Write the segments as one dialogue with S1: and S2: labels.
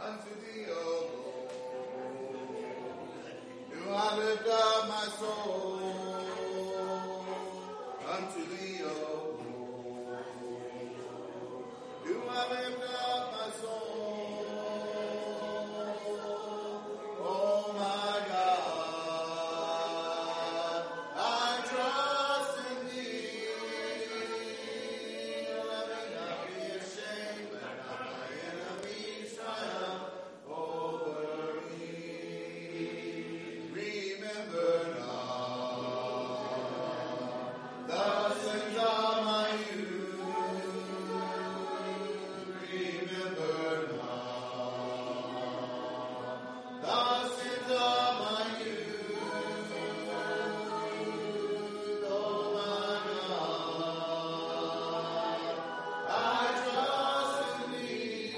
S1: unto thee, O Lord. Do I lift up my soul unto thee, O Lord. Do I lift up my soul, oh my God, I trust in thee. Let me not be ashamed, let not my enemies triumph over me. Remember not the sins of my youth. Remember not the sins of my youth. Oh my God, I trust in thee.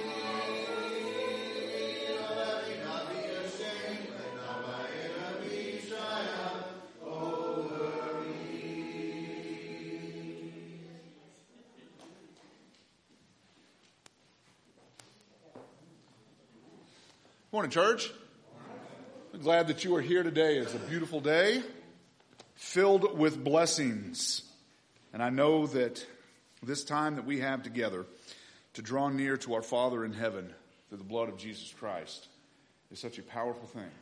S1: Let me not be ashamed, let not my enemies triumph over me.
S2: Morning, church. I'm glad that you are here today. It's a beautiful day filled with blessings. And I know that this time that we have together to draw near to our Father in heaven through the blood of Jesus Christ is such a powerful thing.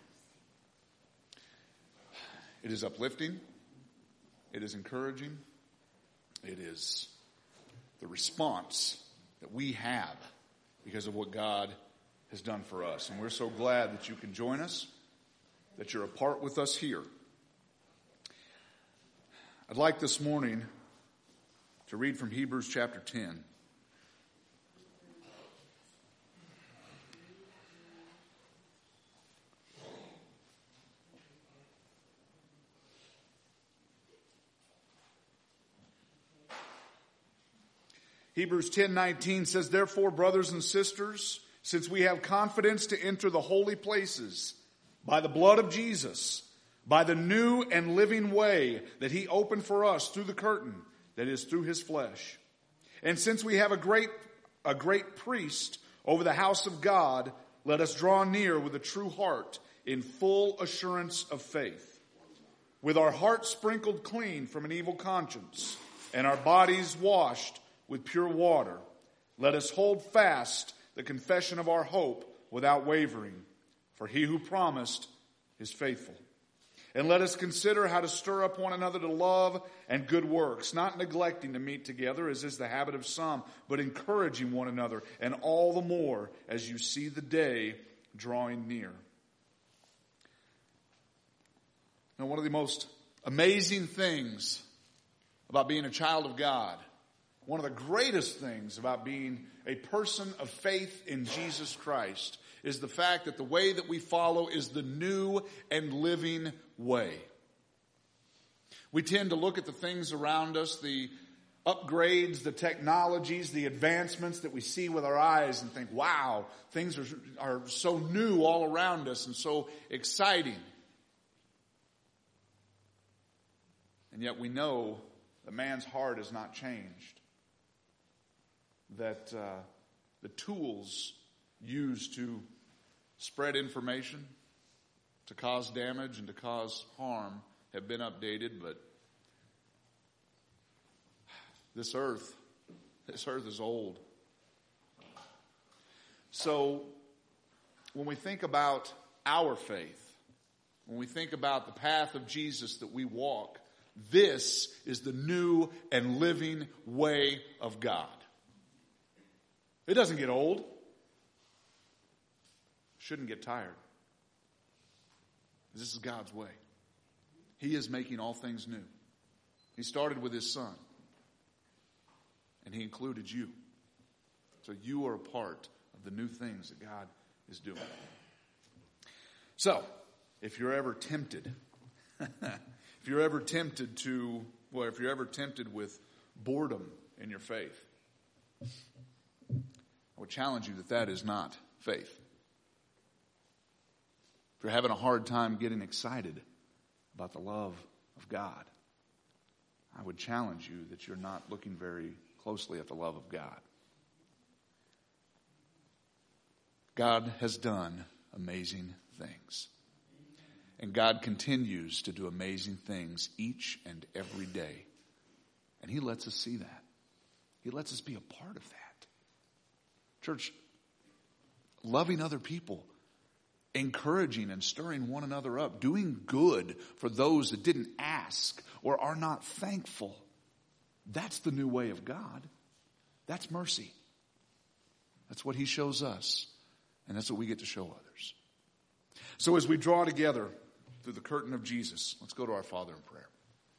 S2: It is uplifting. It is encouraging. It is the response that we have because of what God has done for us. And we're so glad that you can join us, that you're a part with us here. I'd like this morning to read from Hebrews chapter 10. Hebrews 10:19 says, "Therefore, brothers and sisters, since we have confidence to enter the holy places by the blood of Jesus, by the new and living way that he opened for us through the curtain, that is through his flesh. And since we have a great priest over the house of God, let us draw near with a true heart in full assurance of faith, with our hearts sprinkled clean from an evil conscience and our bodies washed with pure water. Let us hold fast the confession of our hope without wavering, for he who promised is faithful. And let us consider how to stir up one another to love and good works, not neglecting to meet together, as is the habit of some, but encouraging one another, and all the more as you see the day drawing near." Now, one of the most amazing things about being a child of God, one of the greatest things about being a person of faith in Jesus Christ, is the fact that the way that we follow is the new and living way. We tend to look at the things around us, the upgrades, the technologies, the advancements that we see with our eyes and think, wow, things are so new all around us and so exciting. And yet we know that man's heart has not changed. That the tools used to spread information, to cause damage and to cause harm have been updated, but this earth is old. So when we think about our faith, when we think about the path of Jesus that we walk, this is the new and living way of God. It doesn't get old. Shouldn't get tired. This is God's way. He is making all things new. He started with his son. And he included you. So you are a part of the new things that God is doing. So, if you're ever tempted, if you're ever tempted with boredom in your faith, I would challenge you that is not faith. If you're having a hard time getting excited about the love of God, I would challenge you that you're not looking very closely at the love of God. God has done amazing things. And God continues to do amazing things each and every day. And He lets us see that. He lets us be a part of that. Church, loving other people, encouraging and stirring one another up, doing good for those that didn't ask or are not thankful. That's the new way of God. That's mercy. That's what He shows us. And that's what we get to show others. So as we draw together through the curtain of Jesus, let's go to our Father in prayer.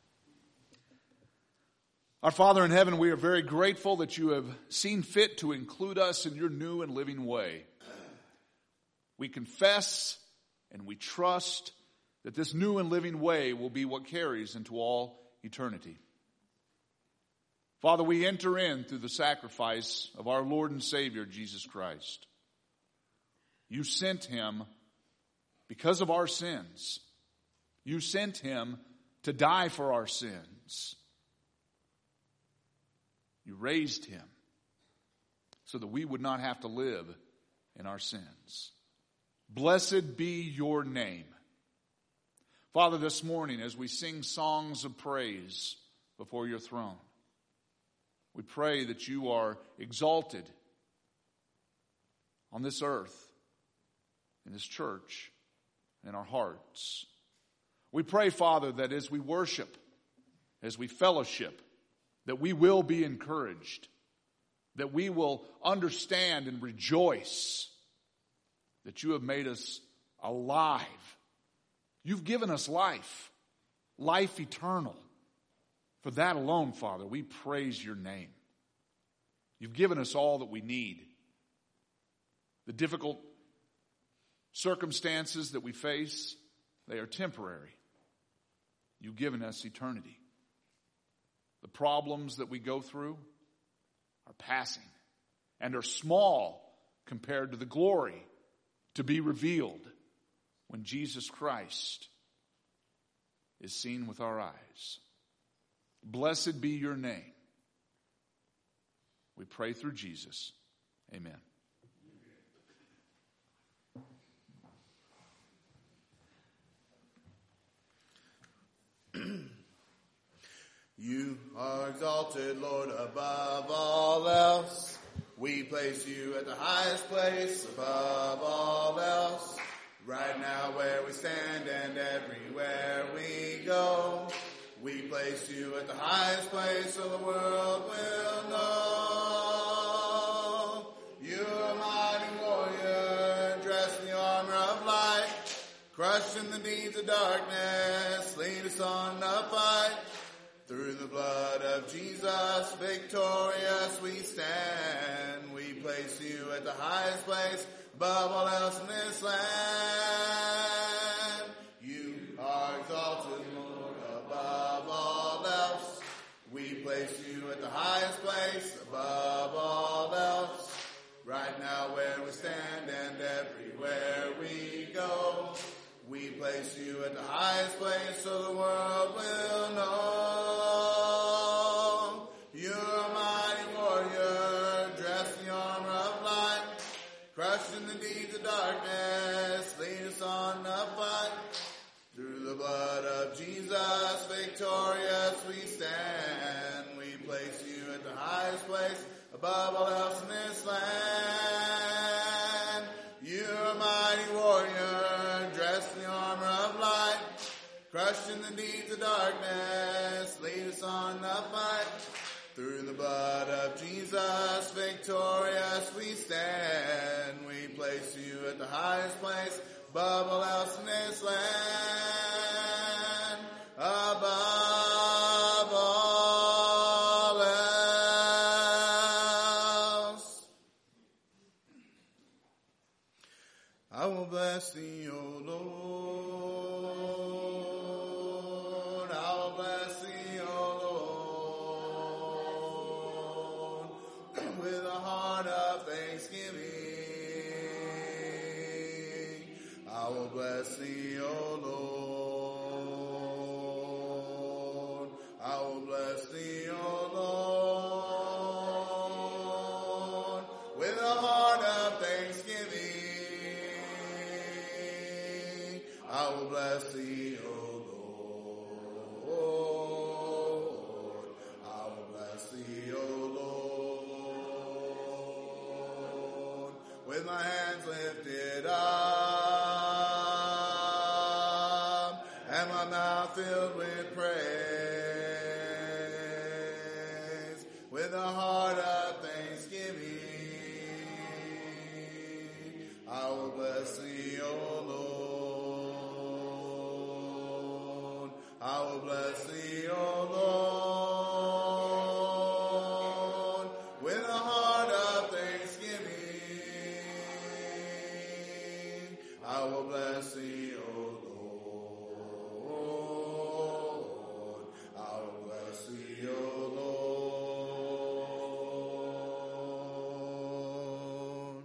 S2: Our Father in heaven, we are very grateful that You have seen fit to include us in Your new and living way. We confess and we trust that this new and living way will be what carries into all eternity. Father, we enter in through the sacrifice of our Lord and Savior, Jesus Christ. You sent Him because of our sins. You sent Him to die for our sins. You raised Him so that we would not have to live in our sins. Blessed be Your name. Father, this morning as we sing songs of praise before Your throne, we pray that You are exalted on this earth, in this church, in our hearts. We pray, Father, that as we worship, as we fellowship, that we will be encouraged, that we will understand and rejoice that You have made us alive. You've given us life, life eternal. For that alone, Father, we praise Your name. You've given us all that we need. The difficult circumstances that we face, they are temporary. You've given us eternity. The problems that we go through are passing and are small compared to the glory to be revealed when Jesus Christ is seen with our eyes. Blessed be Your name. We pray through Jesus. Amen.
S1: You are exalted, Lord, above all else. We place You at the highest place above all else. Right now where we stand and everywhere we go, we place You at the highest place so the world will know. You're a mighty warrior, dressed in the armor of light, crushing the deeds of darkness, lead us on the fight. Through the blood of Jesus, victorious we stand. We place You at the highest place above all else in this land. You are exalted, Lord, above all else. We place You at the highest place above all else. Right now where we stand and everywhere we go, we place You at the highest place so the world will know. You're a mighty warrior, dressed in the armor of light, crushing the deeds of darkness, lead us on the fight. Through the blood of Jesus, victorious we stand. We place You at the highest place above all else in this land. You're a mighty warrior, dressed in the armor of light, crushing the deeds of darkness, lead us on the fight. Through the blood of Jesus, victorious we stand. We place You at the highest place above all else in this land. Above all else. I will bless Thee, O Lord. I will bless Thee, O Lord, with a heart of thanksgiving. I will bless Thee, O Lord. I will bless Thee, O Lord, with a heart of thanksgiving. I will bless thee, O Lord. I will bless thee, O Lord. With my hands lifted up and my mouth filled with praise, with a heart of thanksgiving, I will bless thee, O Lord. I will bless thee, O Lord, with a heart of thanksgiving. I will bless thee, O Lord. I will bless thee, O Lord.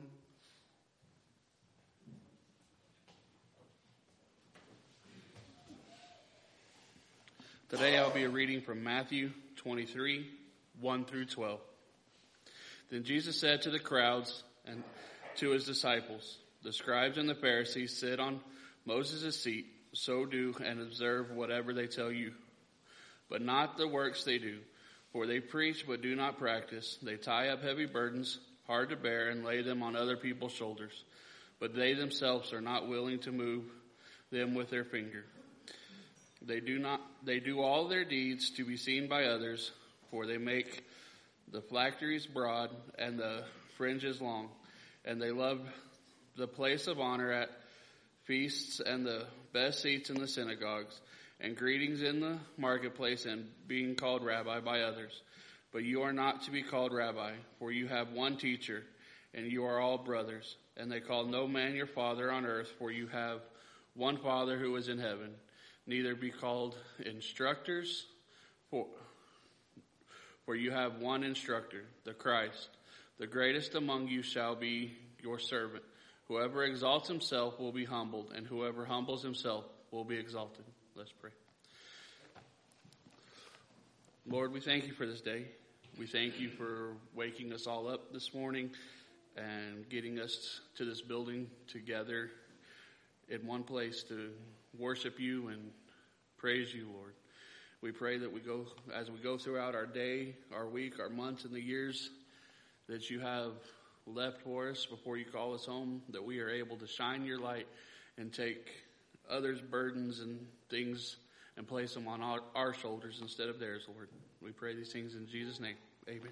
S3: Today I'll be reading from Matthew 23, 1 through 12. Then Jesus said to the crowds and to his disciples, the scribes and the Pharisees sit on Moses' seat, so do and observe whatever they tell you. But not the works they do, for they preach but do not practice. They tie up heavy burdens, hard to bear, and lay them on other people's shoulders. But they themselves are not willing to move them with their finger. They do all their deeds to be seen by others, for they make the phylacteries broad and the fringes long, and they love the place of honor at feasts and the best seats in the synagogues, and greetings in the marketplace, and being called rabbi by others. But you are not to be called rabbi, for you have one teacher, and you are all brothers. And they call no man your father on earth, for you have one Father who is in heaven. Neither be called instructors, for you have one instructor, the Christ. The greatest among you shall be your servant. Whoever exalts himself will be humbled, and whoever humbles himself will be exalted. Let's pray. Lord, we thank you for this day. We thank you for waking us all up this morning and getting us to this building together in one place to worship you and praise you, Lord. We pray that as we go throughout our day, our week, our months, and the years that you have left for us before you call us home, that we are able to shine your light and take others' burdens and things and place them on our shoulders instead of theirs, Lord. We pray these things in Jesus' name. Amen.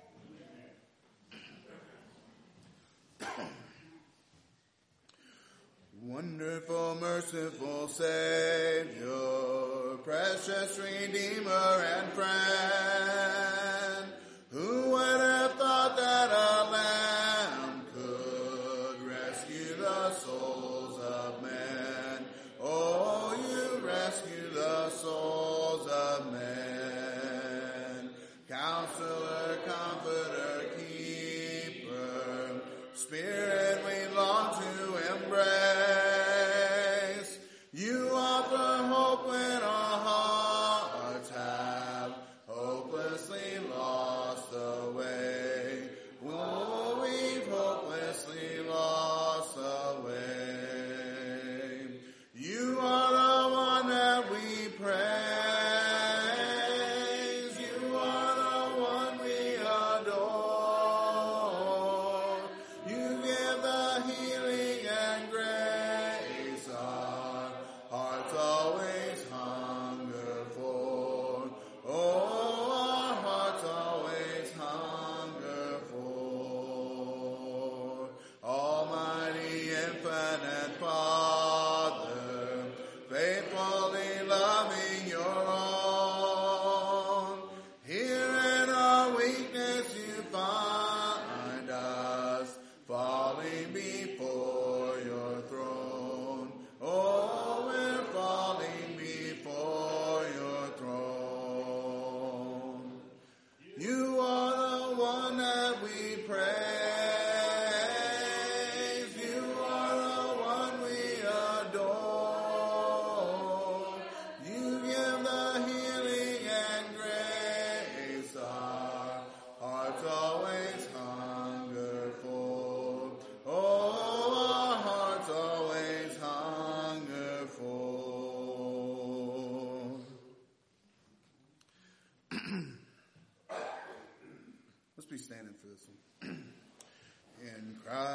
S1: Wonderful, merciful Savior, precious Redeemer and friend, who would have thought that a lamb could rescue the souls of men? Oh, you rescue the souls of men. Counselor, Comforter, Keeper, Spirit we long to embrace. You offer hope when our hearts have hopelessly lost the way. Oh, we've hopelessly lost the way. You are the one that we praise. You are the one we adore. You give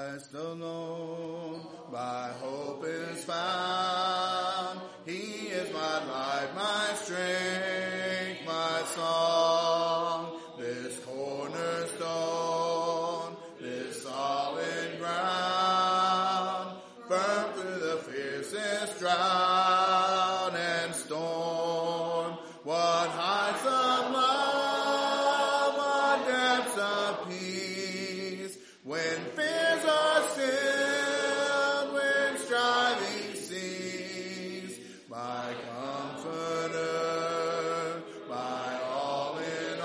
S1: Christ alone, my hope is found. He is my life, my strength, my song. This cornerstone, this solid ground, firm through the fiercest drought and storm. What heights of love, what depths of peace, when fears are stilled, when striving cease. My comforter, my all in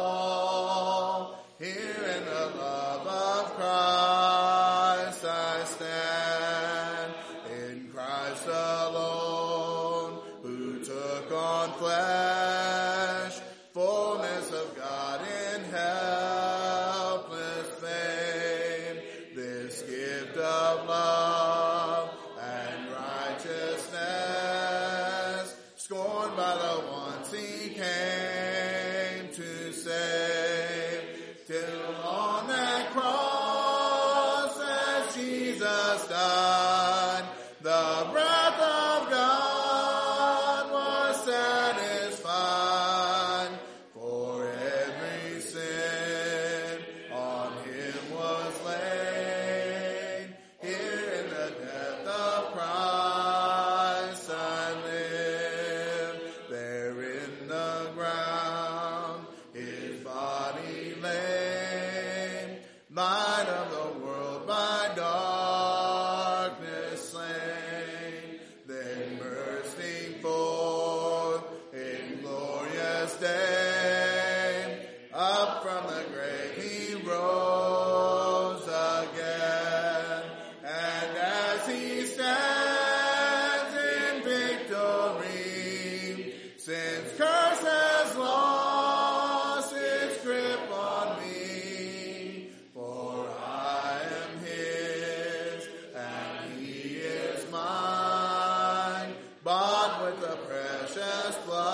S1: all, here in the love of Christ I stand. In Christ alone, who took on flesh, fullness of God in helpless fame, this gift of love and righteousness, scorned by the ones he came to save, till on that cross as Jesus died, the wrath of God was satisfied. For every sin on him was laid. Here in the death of Christ I live. There in the ground his body lay. Light of the world by darkness slain. Then bursting forth in glorious day, up from the grave he rose again. And as he stands in victory, sin's curse has lost its grip on me. For I am his, and he is mine, bought with the precious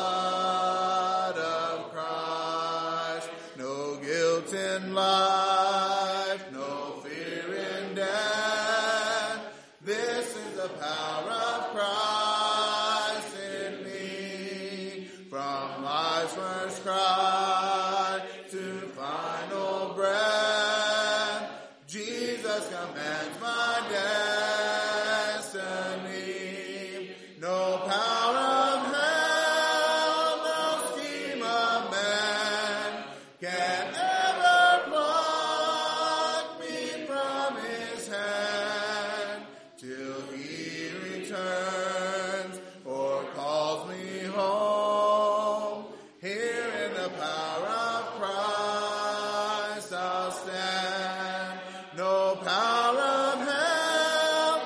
S1: blood of Christ. No guilt in life, no fear in death. This is the power of Christ in me. From life's first cry to final breath, Jesus commands my destiny. No power of hell, no scheme of man can ever pluck me from his hand, till he returns or calls me home. Here in the power of Christ I'll stand. No power of hell,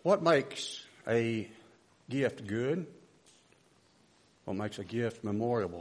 S4: What makes a gift good? What makes a gift memorable?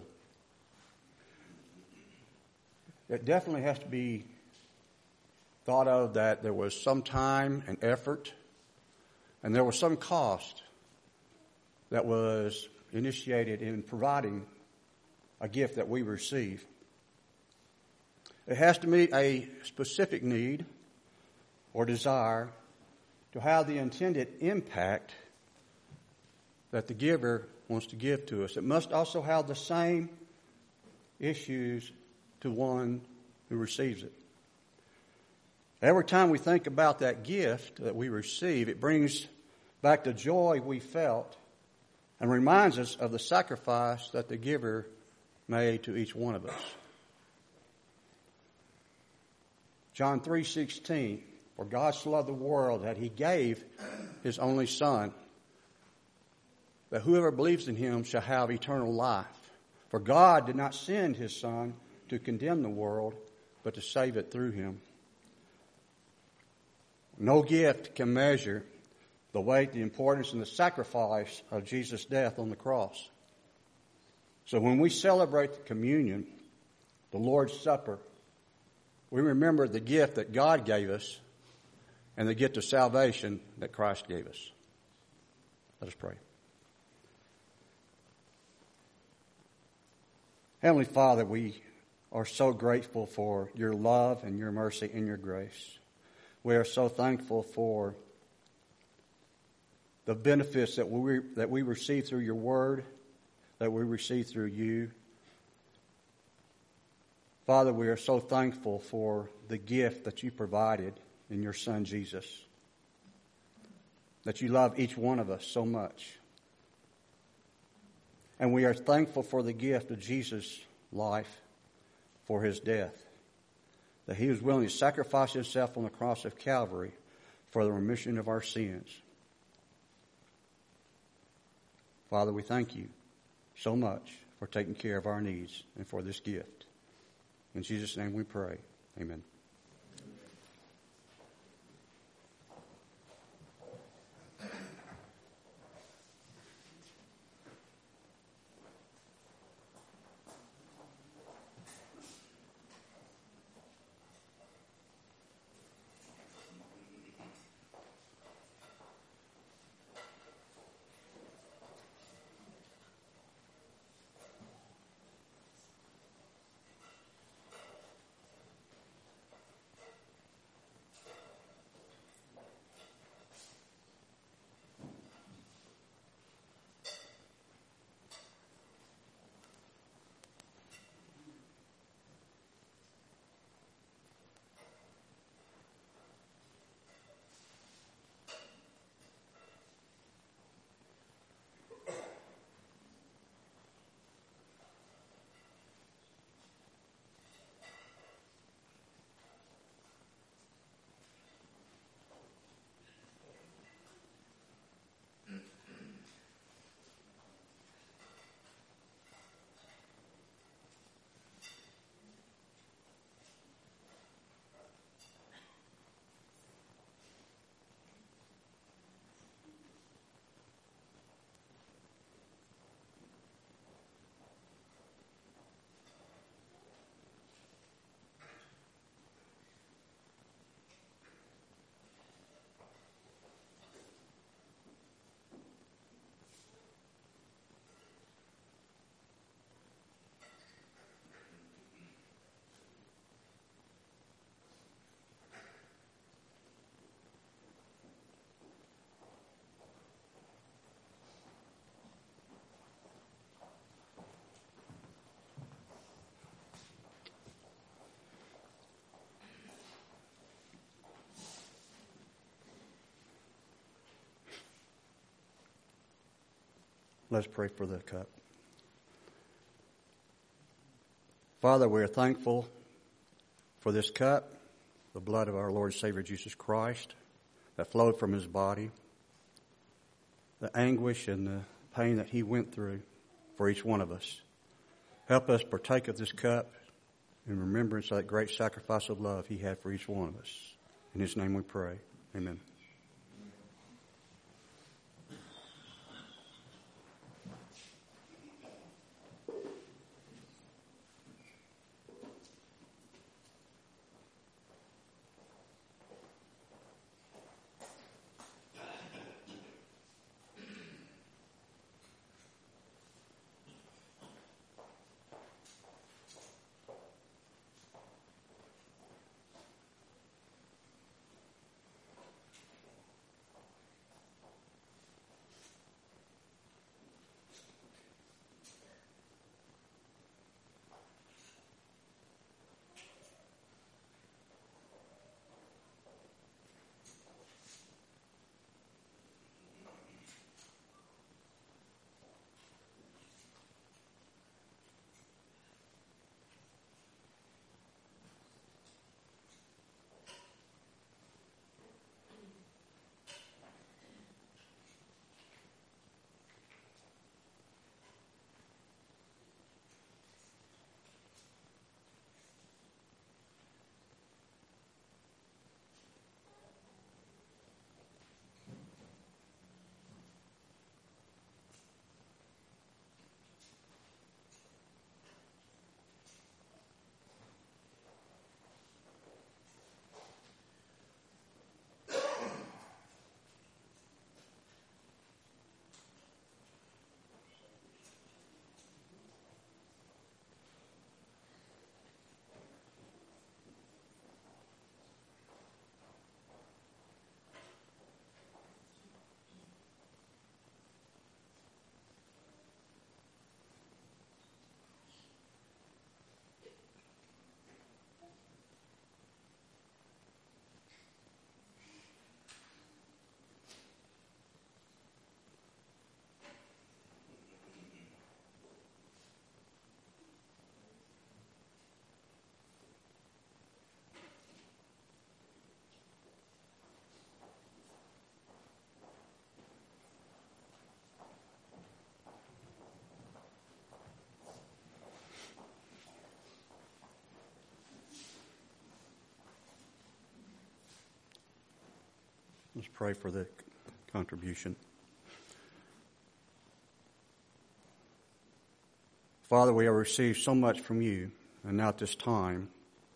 S4: It definitely has to be thought of that there was some time and effort, and there was some cost that was initiated in providing a gift that we receive. It has to meet a specific need or desire to have the intended impact that the giver wants to give to us. It must also have the same issues to one who receives it. Every time we think about that gift that we receive, it brings back the joy we felt and reminds us of the sacrifice that the giver made to each one of us. John 3:16, for God so loved the world that he gave his only Son, that whoever believes in him shall have eternal life. For God did not send his Son to condemn the world, but to save it through him. No gift can measure the weight, the importance, and the sacrifice of Jesus' death on the cross. So when we celebrate the communion, the Lord's Supper, we remember the gift that God gave us and the gift of salvation that Christ gave us. Let us pray. Heavenly Father, we are so grateful for your love and your mercy and your grace. We are so thankful for the benefits that we receive through your word, that we receive through you. Father, we are so thankful for the gift that you provided in your Son Jesus, that you love each one of us so much. And we are thankful for the gift of Jesus' life, for his death, that he was willing to sacrifice himself on the cross of Calvary for the remission of our sins. Father, we thank you so much for taking care of our needs and for this gift. In Jesus' name we pray. Amen. Let's pray for the cup. Father, we are thankful for this cup, the blood of our Lord and Savior Jesus Christ that flowed from his body, the anguish and the pain that he went through for each one of us. Help us partake of this cup in remembrance of that great sacrifice of love he had for each one of us. In his name we pray. Amen. Let's pray for the contribution. Father, we have received so much from you, and now at this time,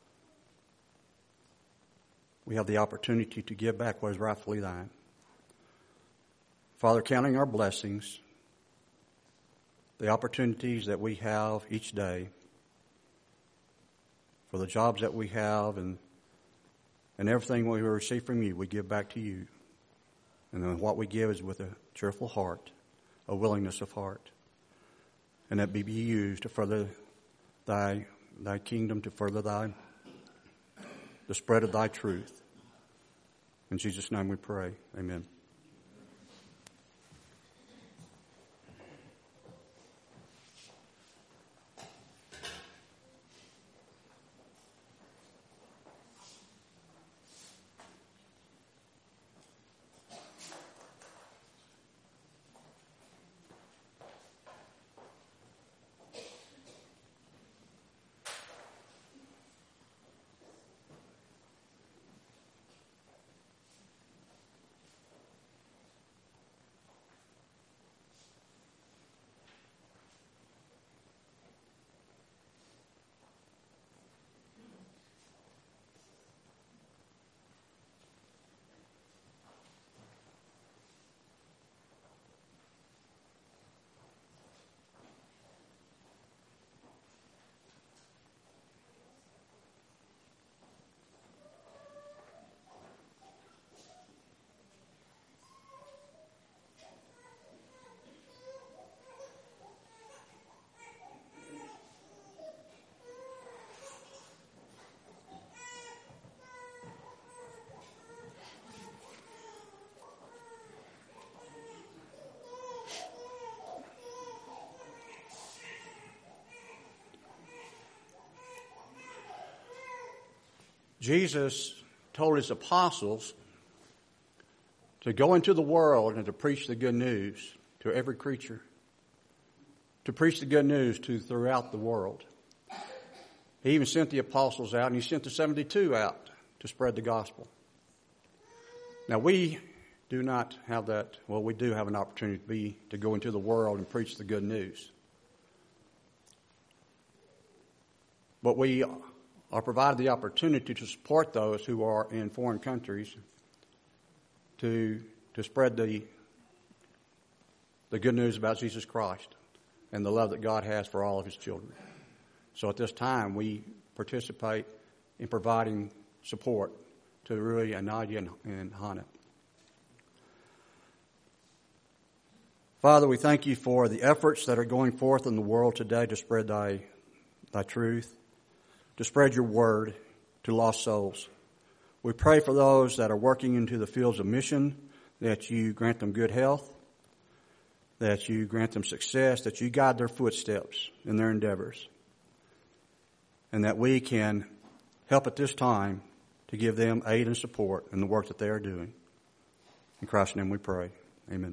S4: we have the opportunity to give back what is rightfully thine. Father, counting our blessings, the opportunities that we have each day, for the jobs that we have, and everything we receive from you, we give back to you. And then what we give is with a cheerful heart, a willingness of heart. And that be used to further thy kingdom, to further the spread of thy truth. In Jesus' name we pray. Amen. Jesus told his apostles to go into the world and to preach the good news to every creature, to preach the good news to throughout the world. He even sent the apostles out, and he sent the 72 out to spread the gospel. Now we do not have that. Well, we do have an opportunity to go into the world and preach the good news. But we are provided the opportunity to support those who are in foreign countries to spread the good news about Jesus Christ and the love that God has for all of his children. So at this time, we participate in providing support to Rui and Nadia and Hannah. Father, we thank you for the efforts that are going forth in the world today to spread thy truth, to spread your word to lost souls. We pray for those that are working into the fields of mission, that you grant them good health, that you grant them success, that you guide their footsteps in their endeavors, and that we can help at this time to give them aid and support in the work that they are doing. In Christ's name we pray. Amen.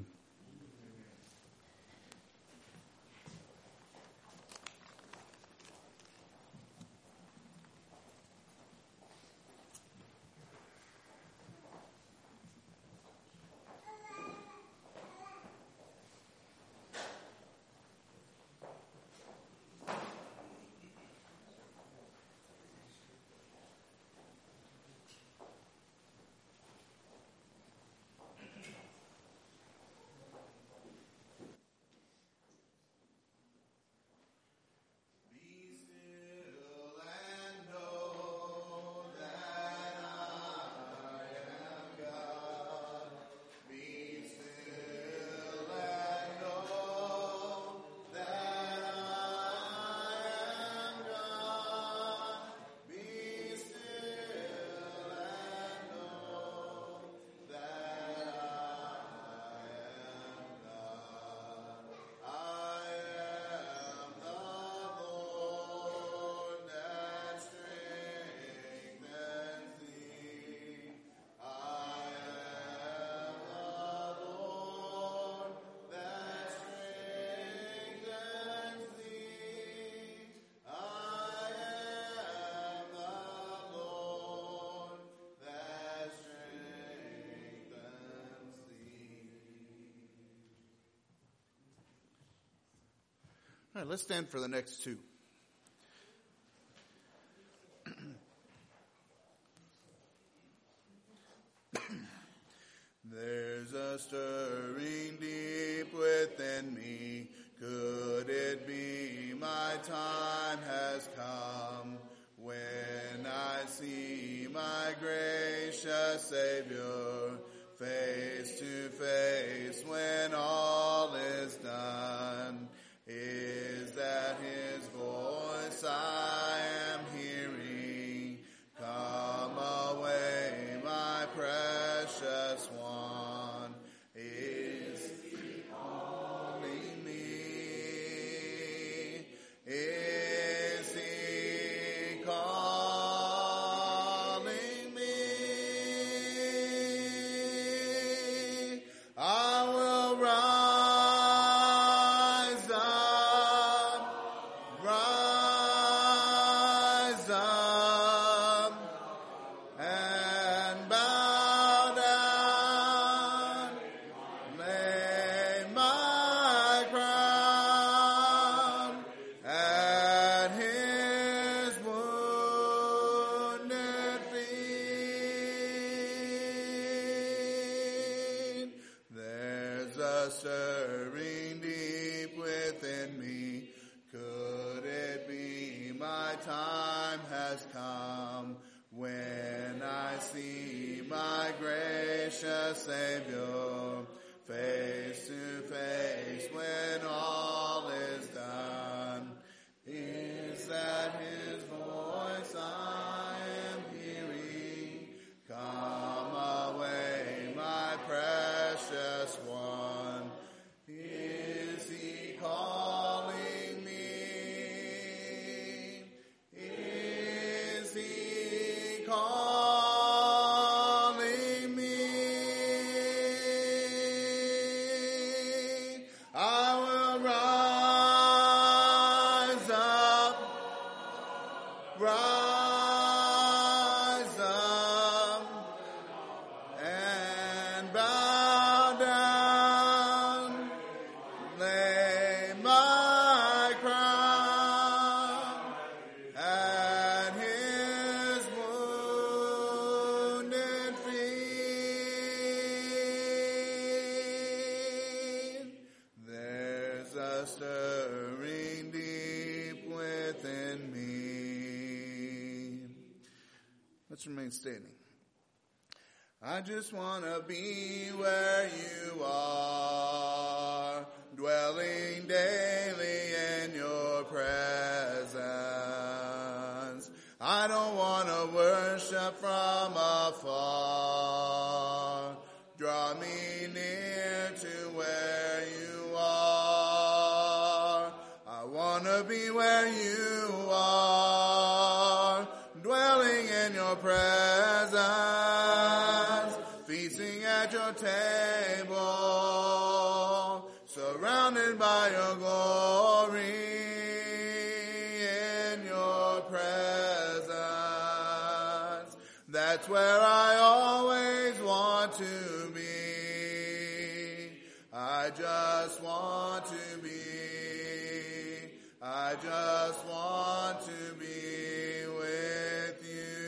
S1: All right, let's stand for the next two. There's a stirring deep within me. Could it be my time has come when I see my gracious Savior face to face when all is done? Is that his voice I am hearing? Come away, my precious one. Is he calling me? Is he calling me? I will rise up and bow down, lay my crown at his wounded feet. There's a stirring deep within me. Could it be my time has come when I see my gracious Savior face to face when all is done? Is that his voice I am hearing? Come away, my precious one. Is he calling me? Is he calling me? I will rise up and bow down, lay my crown at his wounded feet. There's a stirring deep within me. Let's remain standing. I just want to be where you are, dwelling daily in your presence. I don't want to worship from afar. Draw me near to where you are. I want to be where you are, dwelling in your presence, feasting at your table, surrounded by your glory in your presence. That's where I always want to be. I just want to be. I just want to be with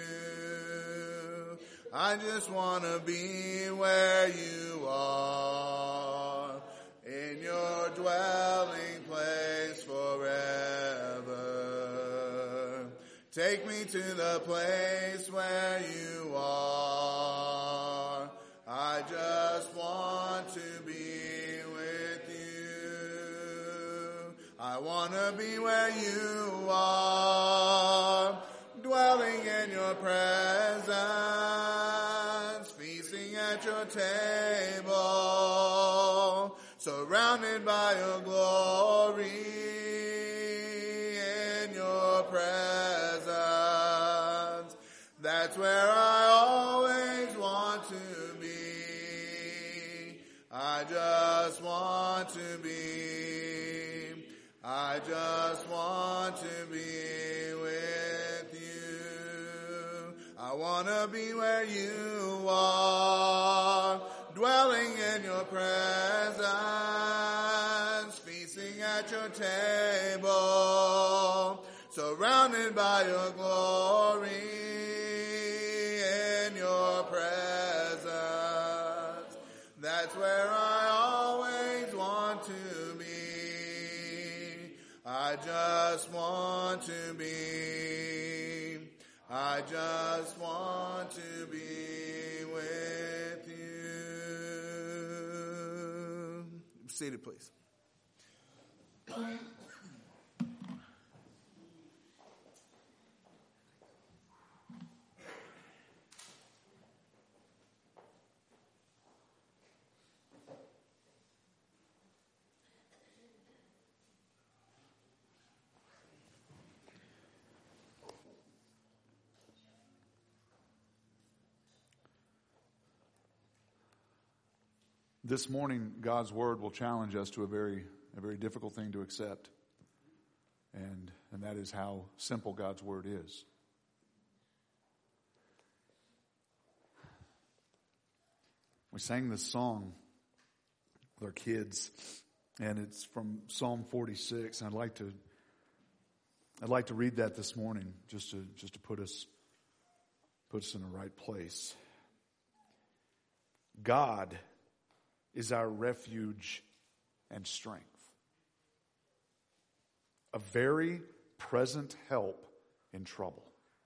S1: you. I just want to be where you are, in your dwelling place forever. Take me to the place where you are. I just want to be with you. I want to be where you are, dwelling in your presence, feasting at your table, surrounded by your glory in your presence. That's where I always want to be. I just want to be. I just want to be with you. I want to be where you are, dwelling in your presence, feasting at at your table, surrounded by your glory and your presence. That's where I always want to be. I just want to be. I just want to be with you. Seated, please.
S2: This morning, God's word will challenge us to a very difficult thing to accept. And that is how simple God's word is. We sang this song with our kids, and it's from Psalm 46. And I'd like to read that this morning, just to put us in the right place. God is our refuge and strength, a very present help in trouble.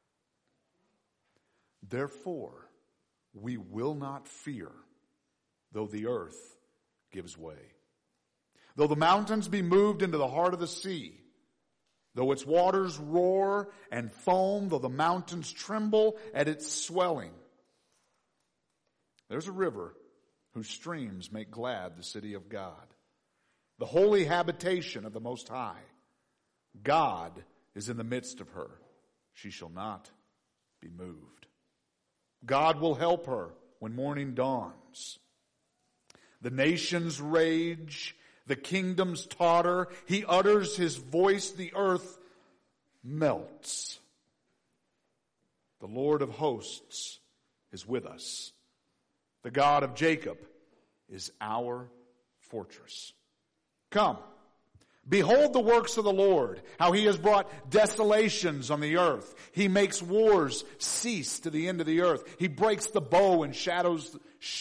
S2: Therefore, we will not fear, though the earth gives way, though the mountains be moved into the heart of the sea, though its waters roar and foam, though the mountains tremble at its swelling. There's a river whose streams make glad the city of God, the holy habitation of the Most High. God is in the midst of her. She shall not be moved. God will help her when morning dawns. The nations rage, the kingdoms totter. He utters his voice, the earth melts. The Lord of hosts is with us. The God of Jacob is our fortress. Come, behold the works of the Lord, how he has brought desolations on the earth. He makes wars cease to the end of the earth. He breaks the bow and shatters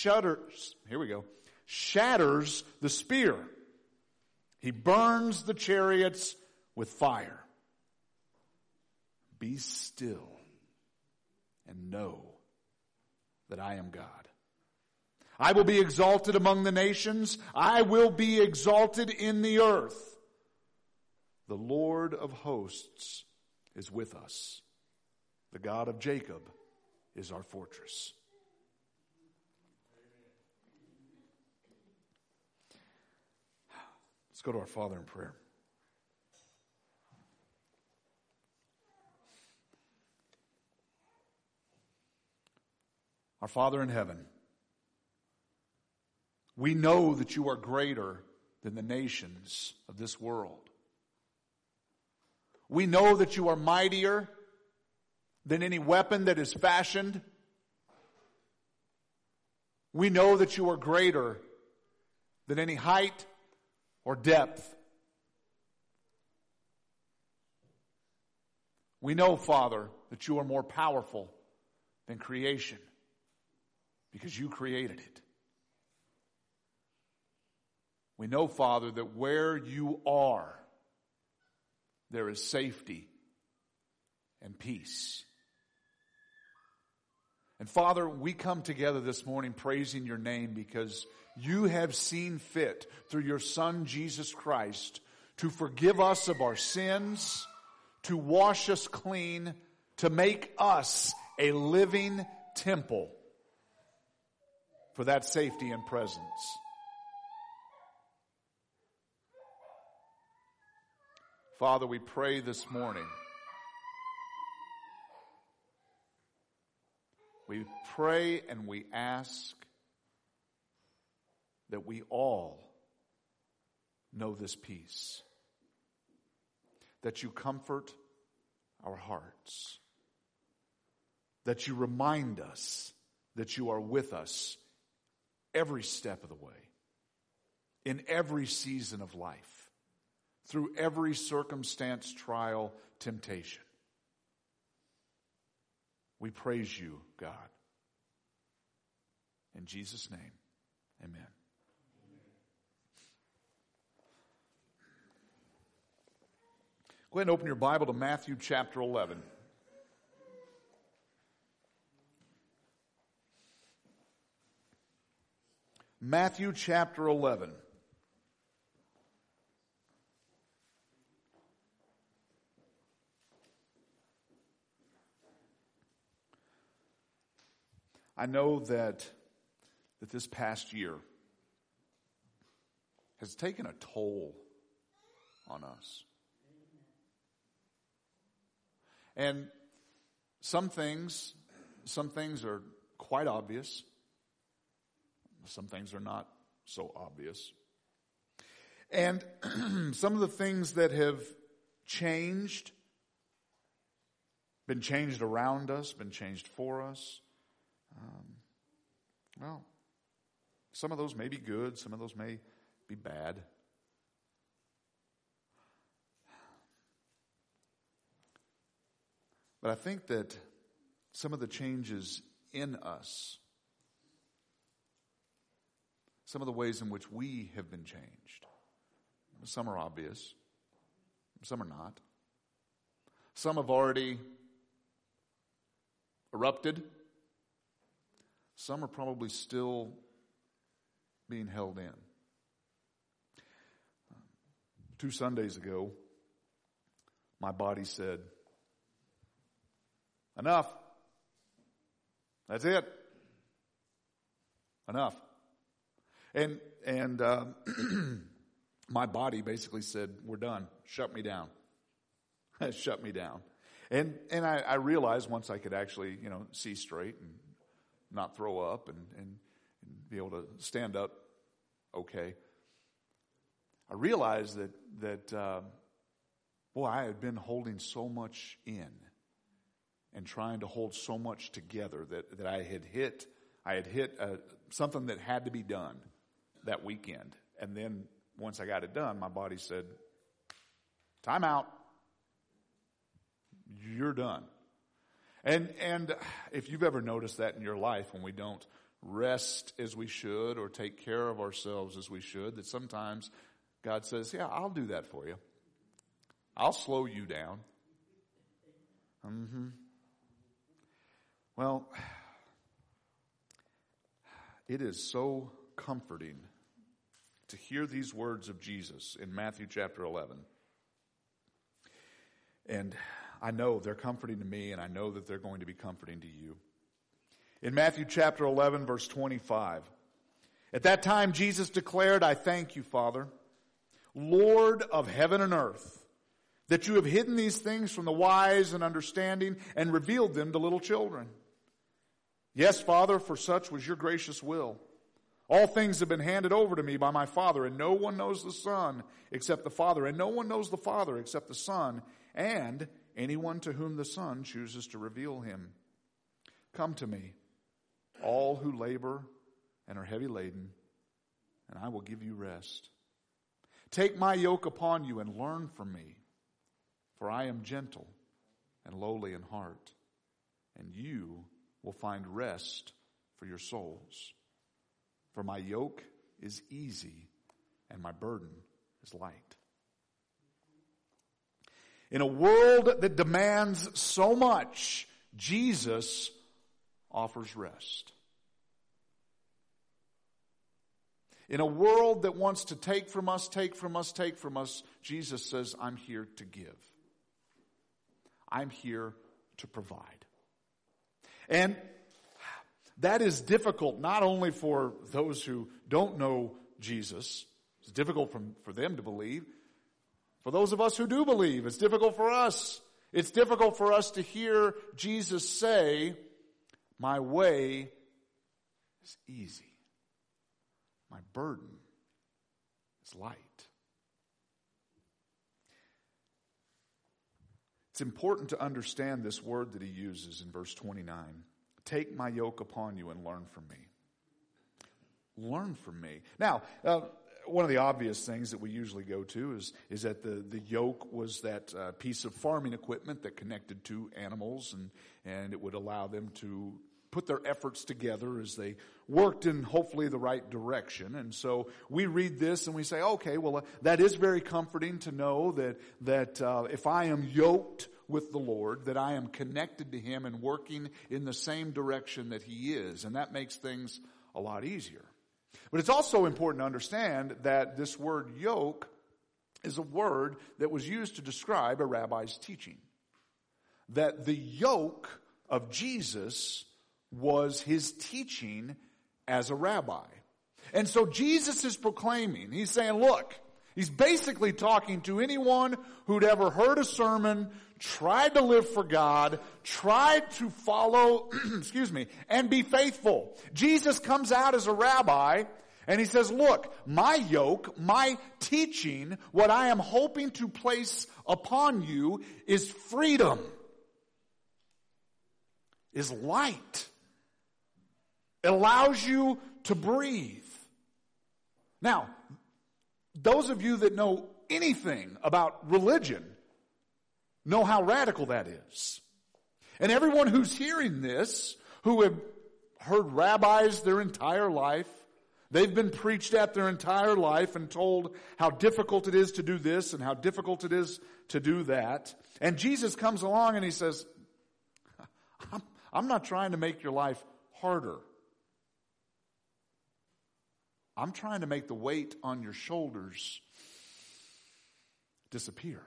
S2: the spear. He burns the chariots with fire. Be still and know that I am God. I will be exalted among the nations. I will be exalted in the earth. The Lord of hosts is with us. The God of Jacob is our fortress. Let's go to our Father in prayer. Our Father in heaven, we know that you are greater than the nations of this world. We know that you are mightier than any weapon that is fashioned. We know that you are greater than any height or depth. We know, Father, that you are more powerful than creation because you created it. We know, Father, that where you are, there is safety and peace. And Father, we come together this morning praising your name because you have seen fit through your Son, Jesus Christ, to forgive us of our sins, to wash us clean, to make us a living temple for that safety and presence. Father, we pray this morning. We pray and we ask that we all know this peace, that you comfort our hearts, that you remind us that you are with us every step of the way, in every season of life. through every circumstance, trial, temptation. We praise you, God. In Jesus' name, amen. Go ahead and open your Bible to Matthew chapter 11. Matthew chapter 11. I know that this past year has taken a toll on us. And some things are quite obvious. Some things are not so obvious. And some of the things that have changed, been changed around us, been changed for us, well, some of those may be good, some of those may be bad. But I think that some of the changes in us, some of the ways in which we have been changed, some are obvious, some are not. Some have already erupted. Some are probably still being held in. 2 Sundays ago, my body said, enough. That's it. Enough. And my body basically said, we're done. Shut me down. Shut me down. And I realized once I could actually, see straight and not throw up and be able to stand up okay. I realized that I had been holding so much in and trying to hold so much together that I had hit something that had to be done that weekend. And then once I got it done, my body said, time out. You're done. And if you've ever noticed that in your life, when we don't rest as we should or take care of ourselves as we should, that sometimes God says, yeah, I'll do that for you. I'll slow you down. Well, it is so comforting to hear these words of Jesus in Matthew chapter 11. And I know they're comforting to me, and I know that they're going to be comforting to you. In Matthew chapter 11, verse 25, at that time Jesus declared, I thank you, Father, Lord of heaven and earth, that you have hidden these things from the wise and understanding and revealed them to little children. Yes, Father, for such was your gracious will. All things have been handed over to me by my Father, and no one knows the Son except the Father, and no one knows the Father except the Son, and anyone to whom the Son chooses to reveal him. Come to me, all who labor and are heavy laden, and I will give you rest. Take my yoke upon you and learn from me, for I am gentle and lowly in heart, and you will find rest for your souls. For my yoke is easy and my burden is light. In a world that demands so much, Jesus offers rest. In a world that wants to take from us, Jesus says, I'm here to give. I'm here to provide. And that is difficult not only for those who don't know Jesus. It's difficult for them to believe. For those of us who do believe, it's difficult for us. It's difficult for us to hear Jesus say, my way is easy. My burden is light. It's important to understand this word that he uses in verse 29. Take my yoke upon you and learn from me. Learn from me. Now, one of the obvious things that we usually go to is that the yoke was that piece of farming equipment that connected two animals, and it would allow them to put their efforts together as they worked in hopefully the right direction. And so we read this and we say, okay, well, that is very comforting to know that if I am yoked with the Lord, that I am connected to Him and working in the same direction that He is. And that makes things a lot easier. But it's also important to understand that this word yoke is a word that was used to describe a rabbi's teaching. That the yoke of Jesus was His teaching as a rabbi. And so Jesus is proclaiming, He's saying, look, He's basically talking to anyone who'd ever heard a sermon, tried to live for God, tried to follow, and be faithful. Jesus comes out as a rabbi and He says, look, my yoke, my teaching, what I am hoping to place upon you is freedom, is light. It allows you to breathe. Now, those of you that know anything about religion know how radical that is. And everyone who's hearing this, who have heard rabbis their entire life, they've been preached at their entire life and told how difficult it is to do this and how difficult it is to do that. And Jesus comes along and He says, I'm not trying to make your life harder. I'm trying to make the weight on your shoulders disappear.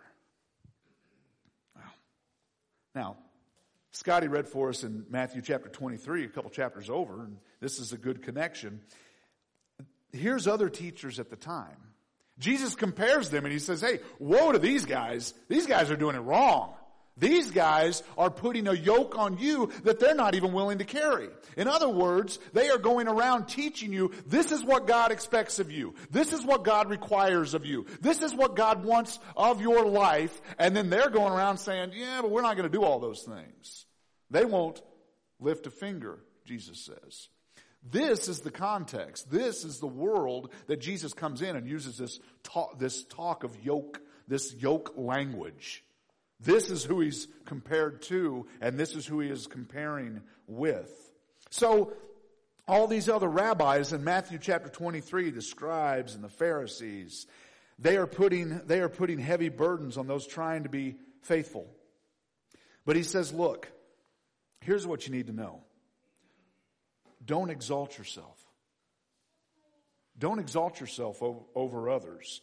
S2: Now, Scotty read for us in Matthew chapter 23, a couple chapters over, and this is a good connection. Here's other teachers at the time. Jesus compares them and He says, hey, woe to these guys. These guys are doing it wrong. These guys are putting a yoke on you that they're not even willing to carry. In other words, they are going around teaching you, this is what God expects of you. This is what God requires of you. This is what God wants of your life. And then they're going around saying, yeah, but we're not going to do all those things. They won't lift a finger, Jesus says. This is the context. This is the world that Jesus comes in and uses this talk of yoke, this yoke language. This is who He's compared to, and this is who He is comparing with. So, all these other rabbis in Matthew chapter 23, the scribes and the Pharisees, they are putting heavy burdens on those trying to be faithful. But He says, look, here's what you need to know. Don't exalt yourself. Don't exalt yourself over others.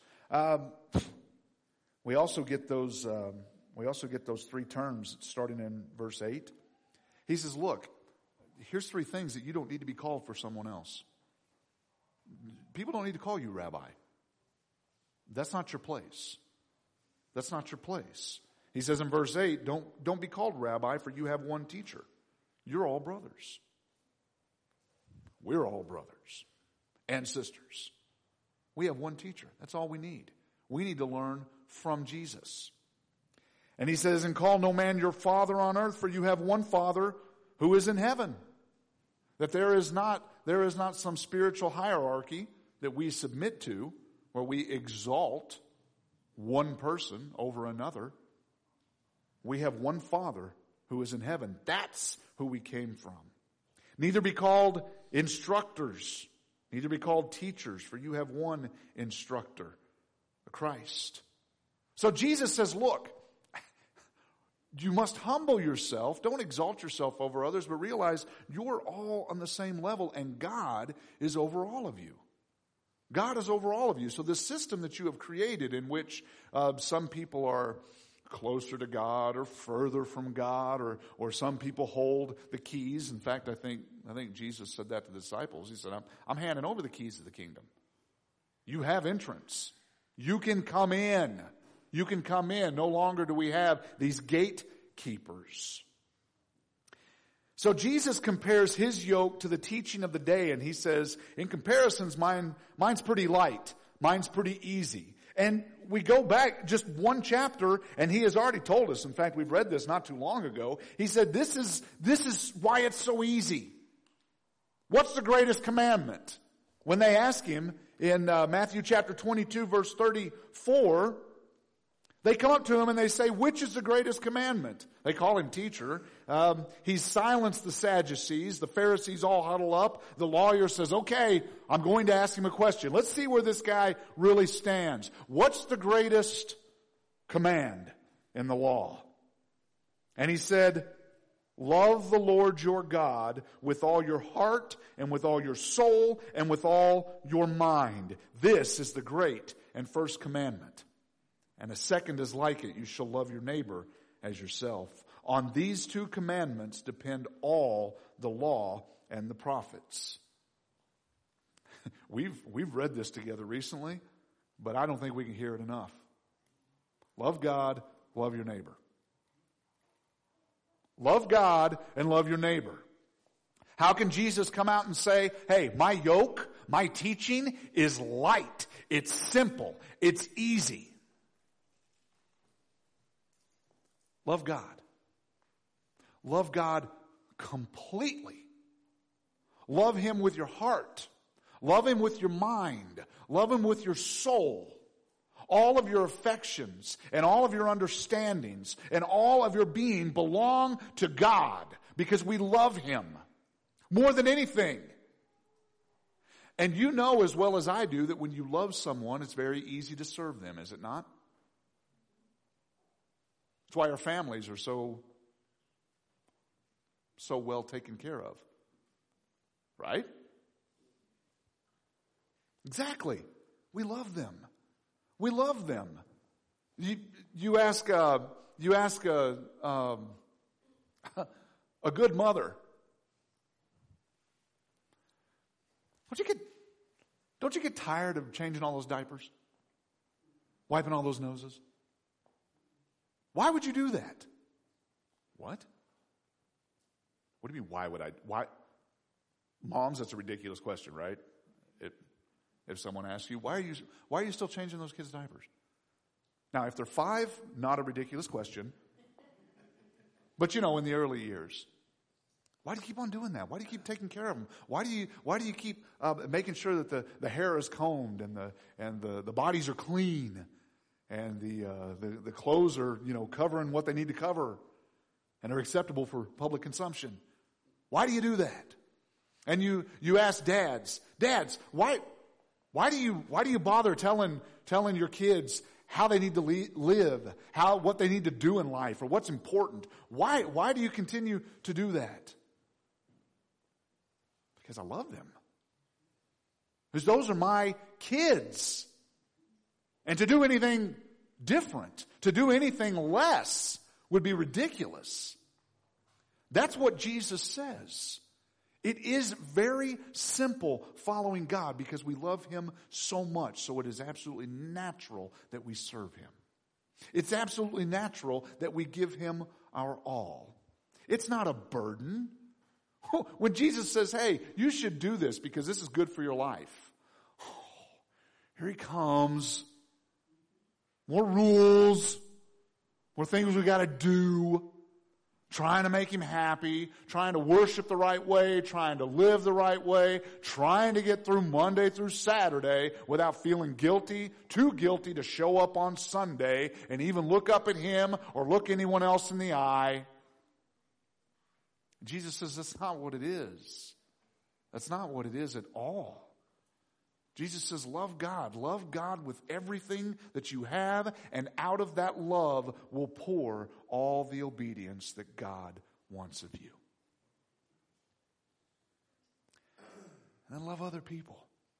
S2: We also get those three terms starting in verse 8. He says, look, here's three things that you don't need to be called for someone else. People don't need to call you rabbi. That's not your place. That's not your place. He says in verse 8, don't be called rabbi, for you have one teacher. You're all brothers. We're all brothers and sisters. We have one teacher. That's all we need. We need to learn from Jesus. And He says, and call no man your father on earth, for you have one Father who is in heaven. That there is not some spiritual hierarchy that we submit to, where we exalt one person over another. We have one Father who is in heaven. That's who we came from. Neither be called instructors, neither be called teachers, for you have one instructor, Christ. So Jesus says, look, you must humble yourself. Don't exalt yourself over others, but realize you're all on the same level, and God is over all of you. God is over all of you. So this system that you have created in which some people are closer to God or further from God, or some people hold the keys. In fact, I think Jesus said that to the disciples. He said, I'm handing over the keys of the kingdom. You have entrance. You can come in. You can come in. No longer do we have these gatekeepers. So Jesus compares His yoke to the teaching of the day, and He says, in comparisons, mine's pretty light. Mine's pretty easy. And we go back just one chapter, and He has already told us, in fact, we've read this not too long ago. He said, this is why it's so easy. What's the greatest commandment? When they ask Him, in Matthew chapter 22 verse 34, they come up to him and they say, which is the greatest commandment? They call him teacher. He's silenced the Sadducees. The Pharisees all huddle up. The lawyer says, okay, I'm going to ask him a question. Let's see where this guy really stands. What's the greatest command in the law? And he said, love the Lord your God with all your heart and with all your soul and with all your mind. This is the great and first commandment. And a second is like it. You shall love your neighbor as yourself. On these two commandments depend all the law and the prophets. We've read this together recently, but I don't think we can hear it enough. Love God, love your neighbor. Love God and love your neighbor. How can Jesus come out and say, hey, my yoke, my teaching is light. It's simple. It's easy. Love God. Love God completely. Love Him with your heart. Love Him with your mind. Love Him with your soul. All of your affections and all of your understandings and all of your being belong to God because we love Him more than anything. And you know as well as I do that when you love someone, it's very easy to serve them, is it not? That's why our families are so well taken care of. Right? Exactly. We love them. We love them. You ask a good mother. Don't you get tired of changing all those diapers? Wiping all those noses? Why would you do that? What? What do you mean, why? Moms, that's a ridiculous question, right? If someone asks you, why are you still changing those kids' diapers? Now, if they're 5, not a ridiculous question. But in the early years, why do you keep on doing that? Why do you keep taking care of them? Why do you keep making sure that the hair is combed and the bodies are clean and the clothes are covering what they need to cover and are acceptable for public consumption? Why do you do that? And you ask dads, why do you bother telling your kids how they need to live, what they need to do in life, or what's important? Why do you continue to do that? Because I love them. Because those are my kids. And to do anything different, to do anything less would be ridiculous. That's what Jesus says. It is very simple following God because we love Him so much. So it is absolutely natural that we serve Him. It's absolutely natural that we give Him our all. It's not a burden. When Jesus says, hey, you should do this because this is good for your life. Here He comes. More rules. More things we got to do. Trying to make Him happy, trying to worship the right way, trying to live the right way, trying to get through Monday through Saturday without feeling guilty, too guilty to show up on Sunday and even look up at Him or look anyone else in the eye. Jesus says that's not what it is. That's not what it is at all. Jesus says, love God with everything that you have, and out of that love will pour all the obedience that God wants of you. And then love other people.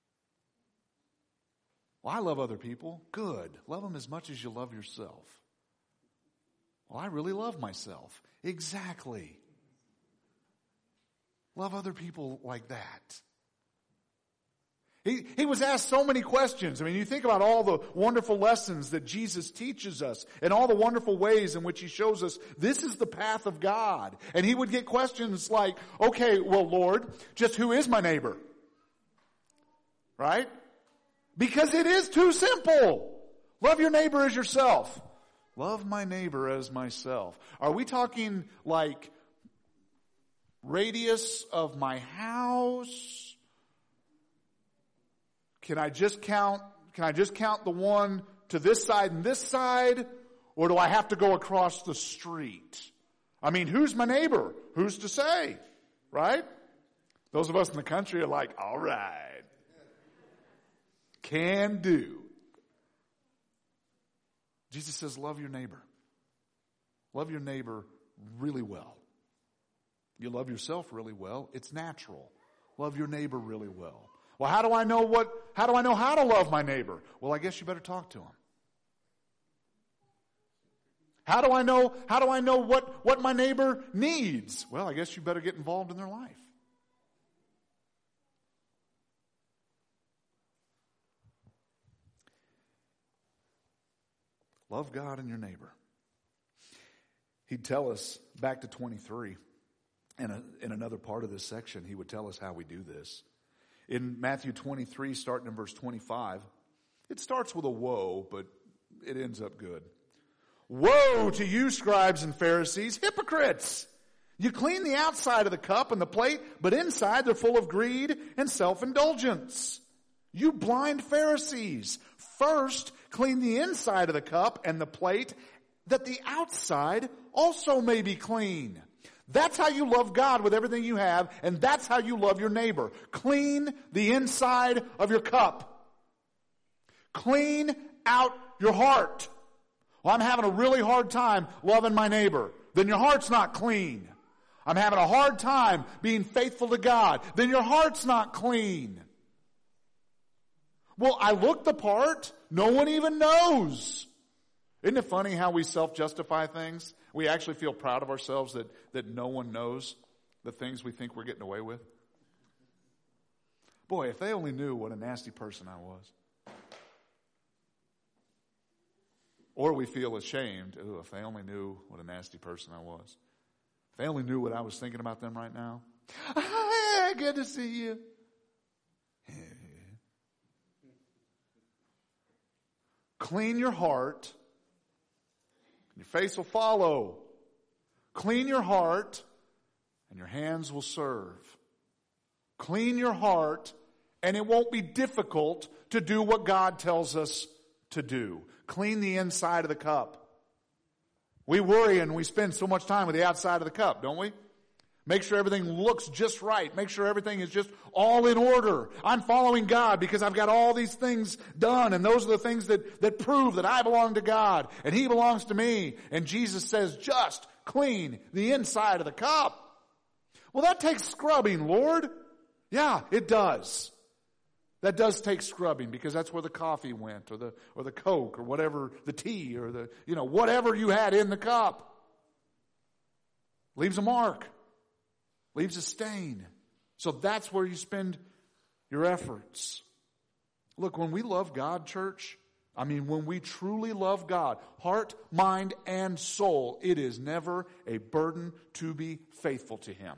S2: Well, I love other people. Good. Love them as much as you love yourself. Well, I really love myself. Exactly. Love other people like that. He was asked so many questions. I mean, you think about all the wonderful lessons that Jesus teaches us and all the wonderful ways in which He shows us this is the path of God. And He would get questions like, okay, well, Lord, just who is my neighbor? Right? Because it is too simple. Love your neighbor as yourself. Love my neighbor as myself. Are we talking like radius of my house? Can I just count the one to this side and this side? Or do I have to go across the street? I mean, who's my neighbor? Who's to say? Right? Those of us in the country are like, all right. Can do. Jesus says, love your neighbor. Love your neighbor really well. You love yourself really well. It's natural. Love your neighbor really well. Well, how do I know how to love my neighbor? Well, I guess you better talk to him. How do I know what my neighbor needs? Well, I guess you better get involved in their life. Love God and your neighbor. He'd tell us back to 23, and in another part of this section, he would tell us how we do this. In Matthew 23, starting in verse 25, it starts with a woe, but it ends up good. Woe to you, scribes and Pharisees, hypocrites! You clean the outside of the cup and the plate, but inside they're full of greed and self-indulgence. You blind Pharisees, first clean the inside of the cup and the plate, that the outside also may be clean. That's how you love God with everything you have, and that's how you love your neighbor. Clean the inside of your cup. Clean out your heart. Well, I'm having a really hard time loving my neighbor. Then your heart's not clean. I'm having a hard time being faithful to God. Then your heart's not clean. Well, I look the part. No one even knows. Isn't it funny how we self-justify things? We actually feel proud of ourselves that no one knows the things we think we're getting away with. Boy, if they only knew what a nasty person I was. Or we feel ashamed. Ooh, if they only knew what a nasty person I was. If they only knew what I was thinking about them right now. Hi, good to see you. Clean your heart. Your face will follow. Clean your heart and your hands will serve. Clean your heart and it won't be difficult to do what God tells us to do. Clean the inside of the cup. We worry and we spend so much time with the outside of the cup, don't we? Make sure everything looks just right. Make sure everything is just all in order. I'm following God because I've got all these things done, and those are the things that prove that I belong to God and He belongs to me. And Jesus says, just clean the inside of the cup. Well, that takes scrubbing, Lord. Yeah, it does. That does take scrubbing because that's where the coffee went or the Coke or whatever, the tea or whatever you had in the cup. Leaves a mark. Leaves a stain. So that's where you spend your efforts. Look, when we love God, church, when we truly love God, heart, mind, and soul, it is never a burden to be faithful to Him.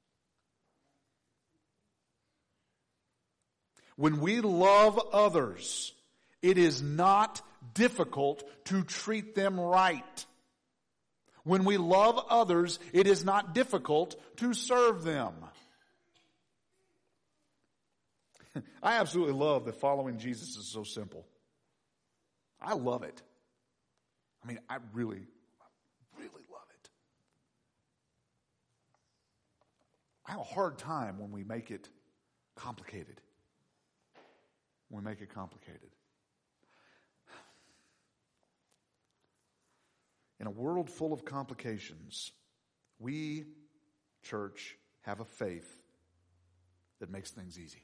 S2: When we love others, it is not difficult to treat them right. When we love others, it is not difficult to serve them. I absolutely love that following Jesus is so simple. I love it. I really, really love it. I have a hard time when we make it complicated. When we make it complicated. In a world full of complications, we, church, have a faith that makes things easy.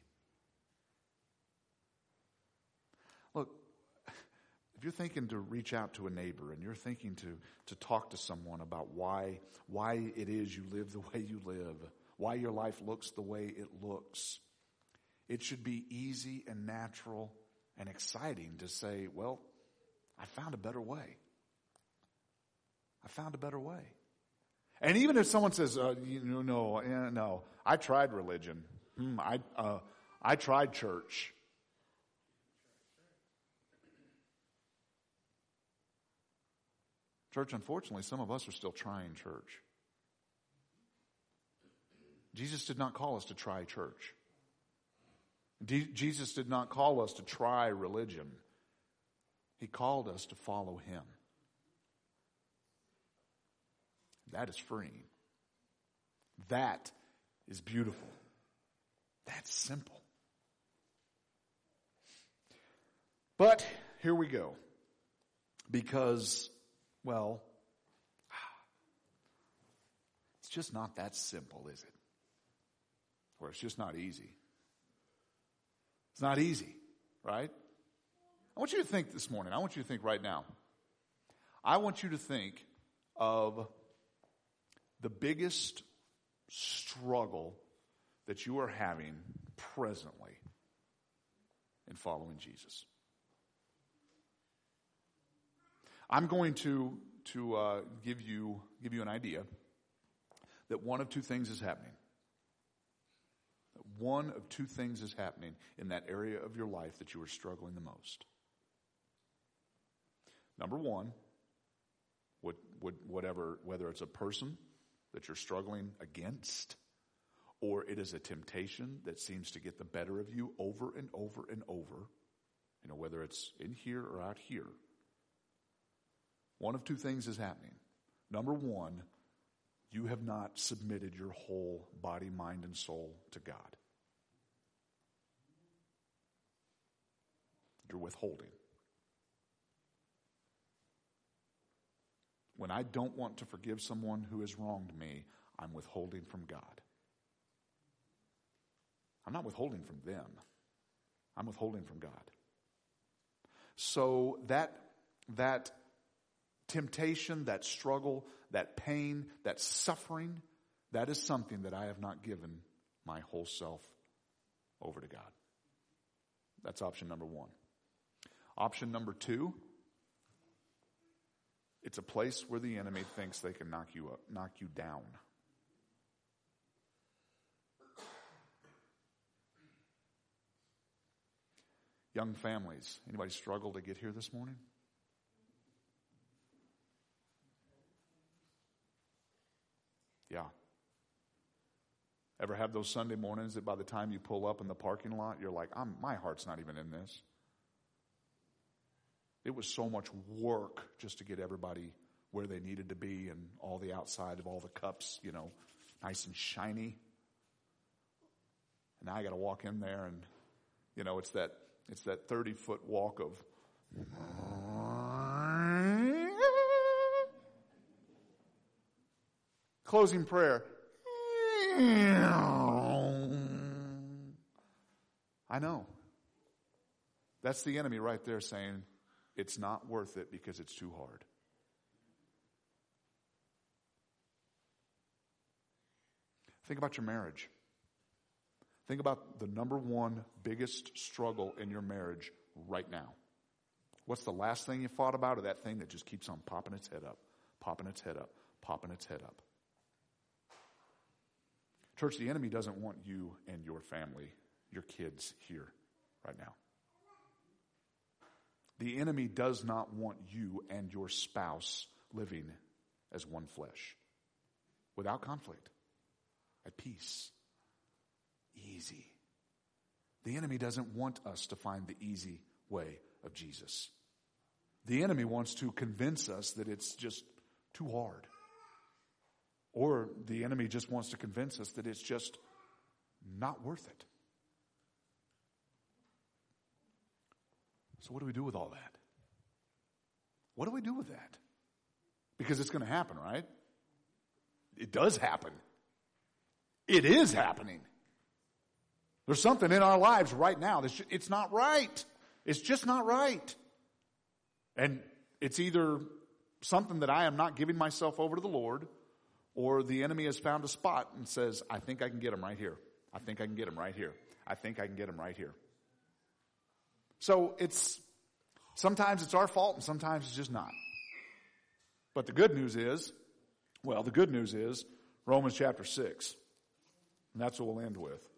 S2: Look, if you're thinking to reach out to a neighbor and you're thinking to talk to someone about why it is you live the way you live, why your life looks the way it looks, it should be easy and natural and exciting to say, well, I found a better way. I found a better way. And even if someone says, no, I tried religion. I tried church. Church, unfortunately, some of us are still trying church. Jesus did not call us to try church. Jesus did not call us to try religion. He called us to follow him. That is freeing. That is beautiful. That's simple. But here we go. Because, well, it's just not that simple, is it? Or it's just not easy. It's not easy, right? I want you to think this morning. I want you to think right now. I want you to think of the biggest struggle that you are having presently in following Jesus. I'm going to give you an idea that one of two things is happening. One of two things is happening in that area of your life that you are struggling the most. Number one, whether it's a person that you're struggling against, or it is a temptation that seems to get the better of you over and over and over, whether it's in here or out here. One of two things is happening. Number one, you have not submitted your whole body, mind, and soul to God. You're withholding. When I don't want to forgive someone who has wronged me, I'm withholding from God. I'm not withholding from them. I'm withholding from God. So that temptation, that struggle, that pain, that suffering, that is something that I have not given my whole self over to God. That's option number one. Option number two, it's a place where the enemy thinks they can knock you down. Young families, anybody struggle to get here this morning? Yeah. Ever have those Sunday mornings that by the time you pull up in the parking lot, you're like, my heart's not even in this. It was so much work just to get everybody where they needed to be and all the outside of all the cups, nice and shiny. And now I got to walk in there and, it's that 30-foot walk of closing prayer. I know. That's the enemy right there saying it's not worth it because it's too hard. Think about your marriage. Think about the number one biggest struggle in your marriage right now. What's the last thing you fought about, or that thing that just keeps on popping its head up, popping its head up, popping its head up? Church, the enemy doesn't want you and your family, your kids here right now. The enemy does not want you and your spouse living as one flesh, without conflict, at peace, easy. The enemy doesn't want us to find the easy way of Jesus. The enemy wants to convince us that it's just too hard. Or the enemy just wants to convince us that it's just not worth it. So what do we do with all that? What do we do with that? Because it's going to happen, right? It does happen. It is happening. There's something in our lives right now that's it's not right. It's just not right. And it's either something that I am not giving myself over to the Lord, or the enemy has found a spot and says, I think I can get him right here. I think I can get him right here. I think I can get him right here. So sometimes it's our fault and sometimes it's just not. But the good news is Romans chapter 6. And that's what we'll end with.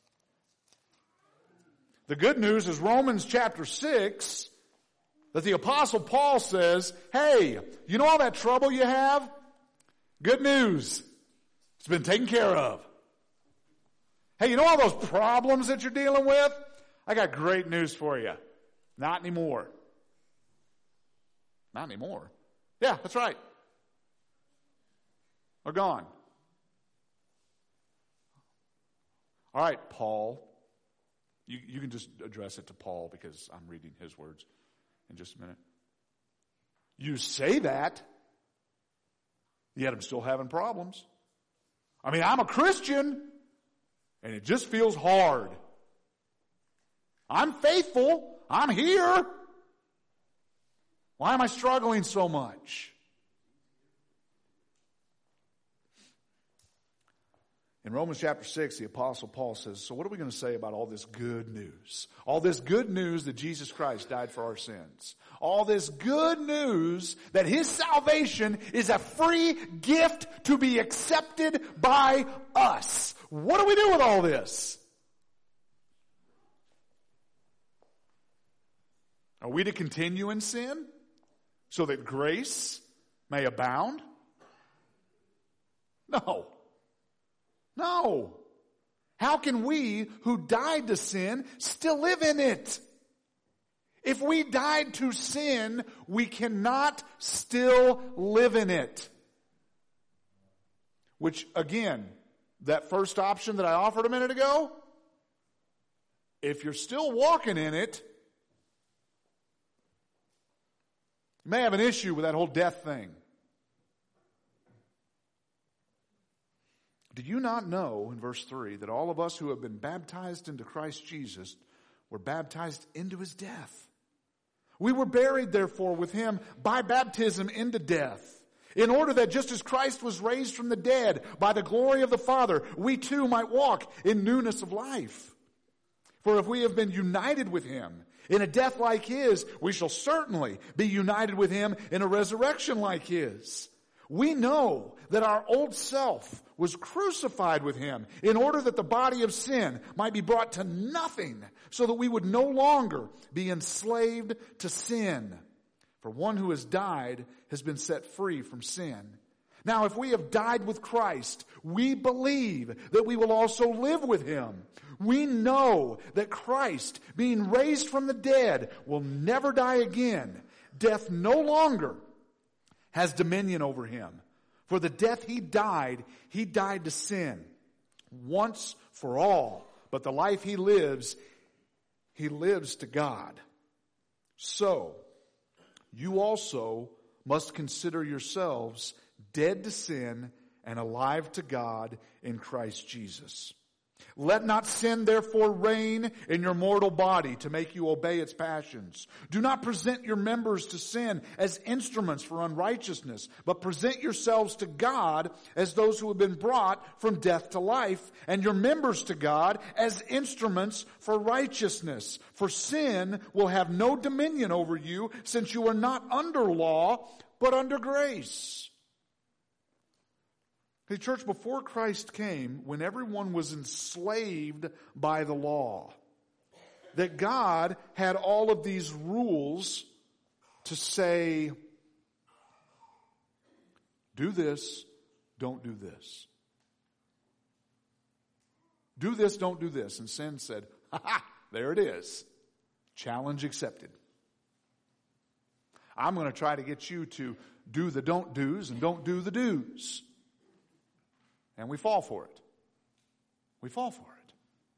S2: The good news is Romans chapter 6, that the Apostle Paul says, hey, you know all that trouble you have? Good news. It's been taken care of. Hey, you know all those problems that you're dealing with? I got great news for you. Not anymore. Not anymore. Yeah, that's right. They're gone. All right, Paul. You can just address it to Paul because I'm reading his words in just a minute. You say that, yet I'm still having problems. I mean, I'm a Christian, and it just feels hard. I'm faithful. I'm here. Why am I struggling so much? In Romans chapter 6, the Apostle Paul says, so what are we going to say about all this good news? All this good news that Jesus Christ died for our sins. All this good news that His salvation is a free gift to be accepted by us. What do we do with all this? Are we to continue in sin so that grace may abound? No. No. How can we who died to sin still live in it? If we died to sin, we cannot still live in it. Which, again, that first option that I offered a minute ago, if you're still walking in it, you may have an issue with that whole death thing. Do you not know, in verse 3, that all of us who have been baptized into Christ Jesus were baptized into His death? We were buried, therefore, with Him by baptism into death, in order that just as Christ was raised from the dead by the glory of the Father, we too might walk in newness of life. For if we have been united with Him in a death like His, we shall certainly be united with Him in a resurrection like His. We know that our old self was crucified with Him in order that the body of sin might be brought to nothing, so that we would no longer be enslaved to sin. For one who has died has been set free from sin. Now, if we have died with Christ, we believe that we will also live with Him. We know that Christ, being raised from the dead, will never die again. Death no longer has dominion over Him. For the death He died to sin once for all. But the life He lives to God. So, you also must consider yourselves dead to sin and alive to God in Christ Jesus. Let not sin therefore reign in your mortal body to make you obey its passions. Do not present your members to sin as instruments for unrighteousness, but present yourselves to God as those who have been brought from death to life, and your members to God as instruments for righteousness. For sin will have no dominion over you, since you are not under law, but under grace. The church, before Christ came, when everyone was enslaved by the law, that God had all of these rules to say, do this, don't do this. Do this, don't do this. And sin said, ha ha, there it is. Challenge accepted. I'm going to try to get you to do the don't do's and don't do the do's. And we fall for it. We fall for it.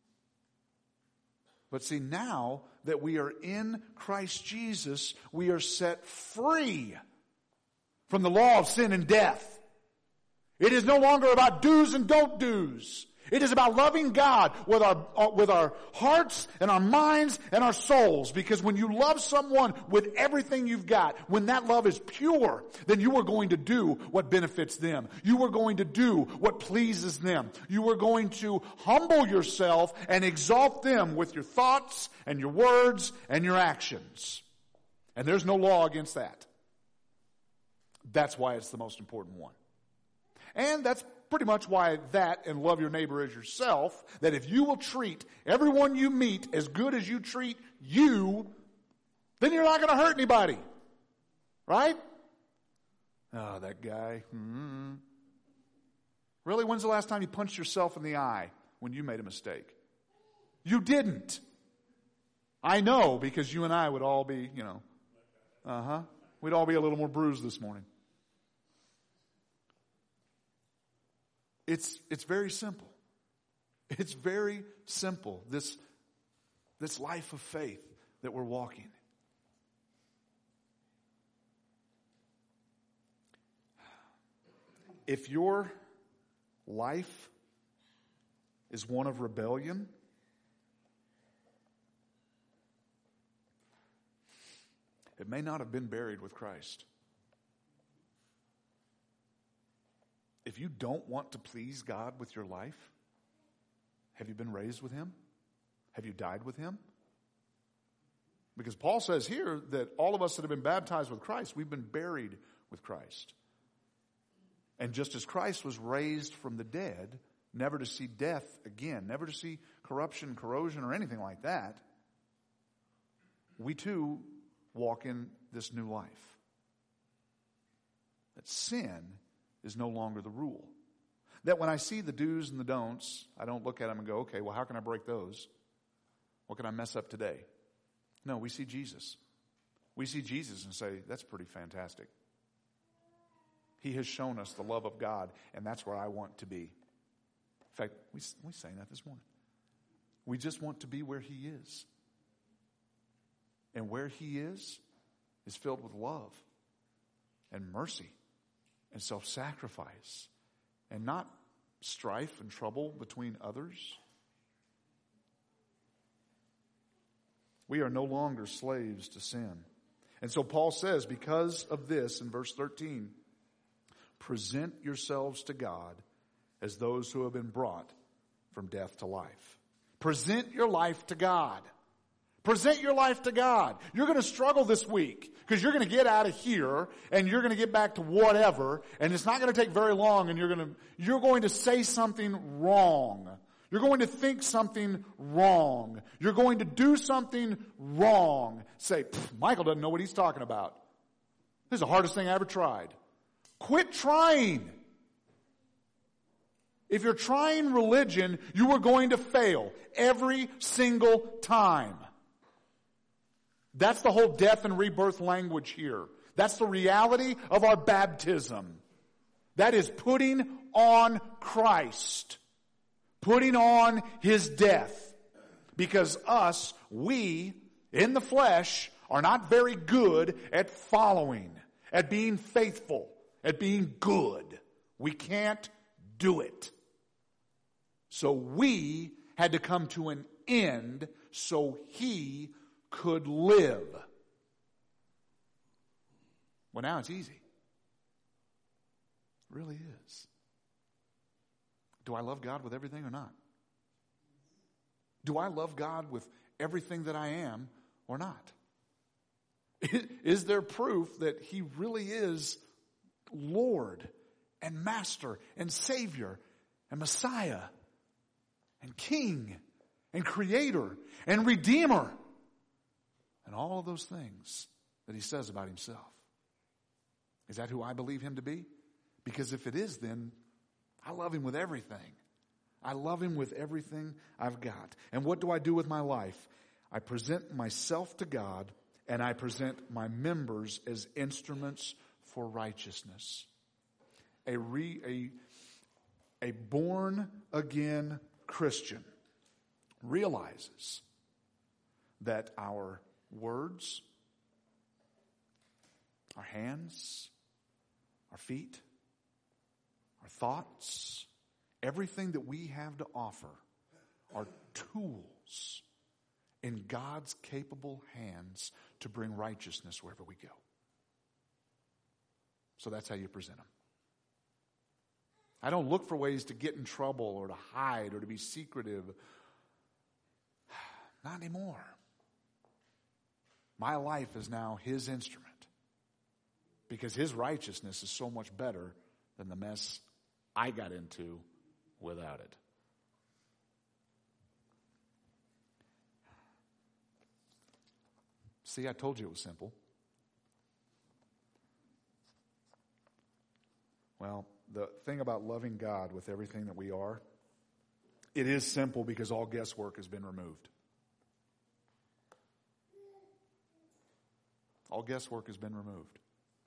S2: But see, now that we are in Christ Jesus, we are set free from the law of sin and death. It is no longer about do's and don't do's. It is about loving God with our hearts and our minds and our souls. Because when you love someone with everything you've got, when that love is pure, then you are going to do what benefits them. You are going to do what pleases them. You are going to humble yourself and exalt them with your thoughts and your words and your actions. And there's no law against that. That's why it's the most important one. And that's pretty much why that and love your neighbor as yourself, that if you will treat everyone you meet as good as you treat you, then you're not going to hurt anybody. Right? Oh, that guy. Really, when's the last time you punched yourself in the eye when you made a mistake? You didn't. I know, because you and I would all be, we'd all be a little more bruised this morning. It's very simple. It's very simple, this life of faith that we're walking. If your life is one of rebellion, it may not have been buried with Christ. If you don't want to please God with your life, have you been raised with Him? Have you died with Him? Because Paul says here that all of us that have been baptized with Christ, we've been buried with Christ. And just as Christ was raised from the dead, never to see death again, never to see corruption, corrosion, or anything like that, we too walk in this new life. That sin is no longer the rule. That when I see the do's and the don'ts, I don't look at them and go, okay, well, how can I break those? What can I mess up today? No, we see Jesus. We see Jesus and say, that's pretty fantastic. He has shown us the love of God, and that's where I want to be. In fact, we sang that this morning. We just want to be where He is. And where He is filled with love and mercy and self-sacrifice and not strife and trouble between others. We are no longer slaves to sin. And so Paul says, because of this, in verse 13, present yourselves to God as those who have been brought from death to life. Present your life to God. Present your life to God. You're going to struggle this week because you're going to get out of here and you're going to get back to whatever, and it's not going to take very long, and you're going to say something wrong. You're going to think something wrong. You're going to do something wrong. Say, Michael doesn't know what he's talking about. This is the hardest thing I ever tried. Quit trying. If you're trying religion, you are going to fail every single time. That's the whole death and rebirth language here. That's the reality of our baptism. That is putting on Christ. Putting on His death. Because we, in the flesh, are not very good at following, at being faithful, at being good. We can't do it. So we had to come to an end so He could live. Well, now it's easy. It really is. Do I love God with everything or not? Do I love God with everything that I am or not? Is there proof that He really is Lord and Master and Savior and Messiah and King and Creator and Redeemer and all of those things that He says about Himself? Is that who I believe Him to be? Because if it is, then I love Him with everything. I love Him with everything I've got. And what do I do with my life? I present myself to God, and I present my members as instruments for righteousness. A born-again Christian realizes that our words, our hands, our feet, our thoughts, everything that we have to offer are tools in God's capable hands to bring righteousness wherever we go. So that's how you present them. I don't look for ways to get in trouble or to hide or to be secretive. Not anymore. My life is now His instrument because His righteousness is so much better than the mess I got into without it. See, I told you it was simple. Well, the thing about loving God with everything that we are, it is simple because all guesswork has been removed. All guesswork has been removed.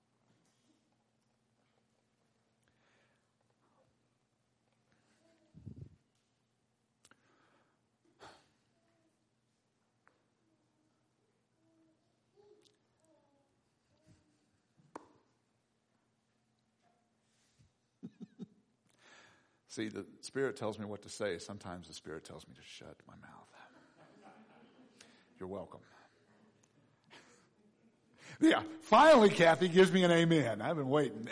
S2: See, the Spirit tells me what to say. Sometimes the Spirit tells me to shut my mouth. You're welcome. Yeah, finally Kathy gives me an amen. I've been waiting.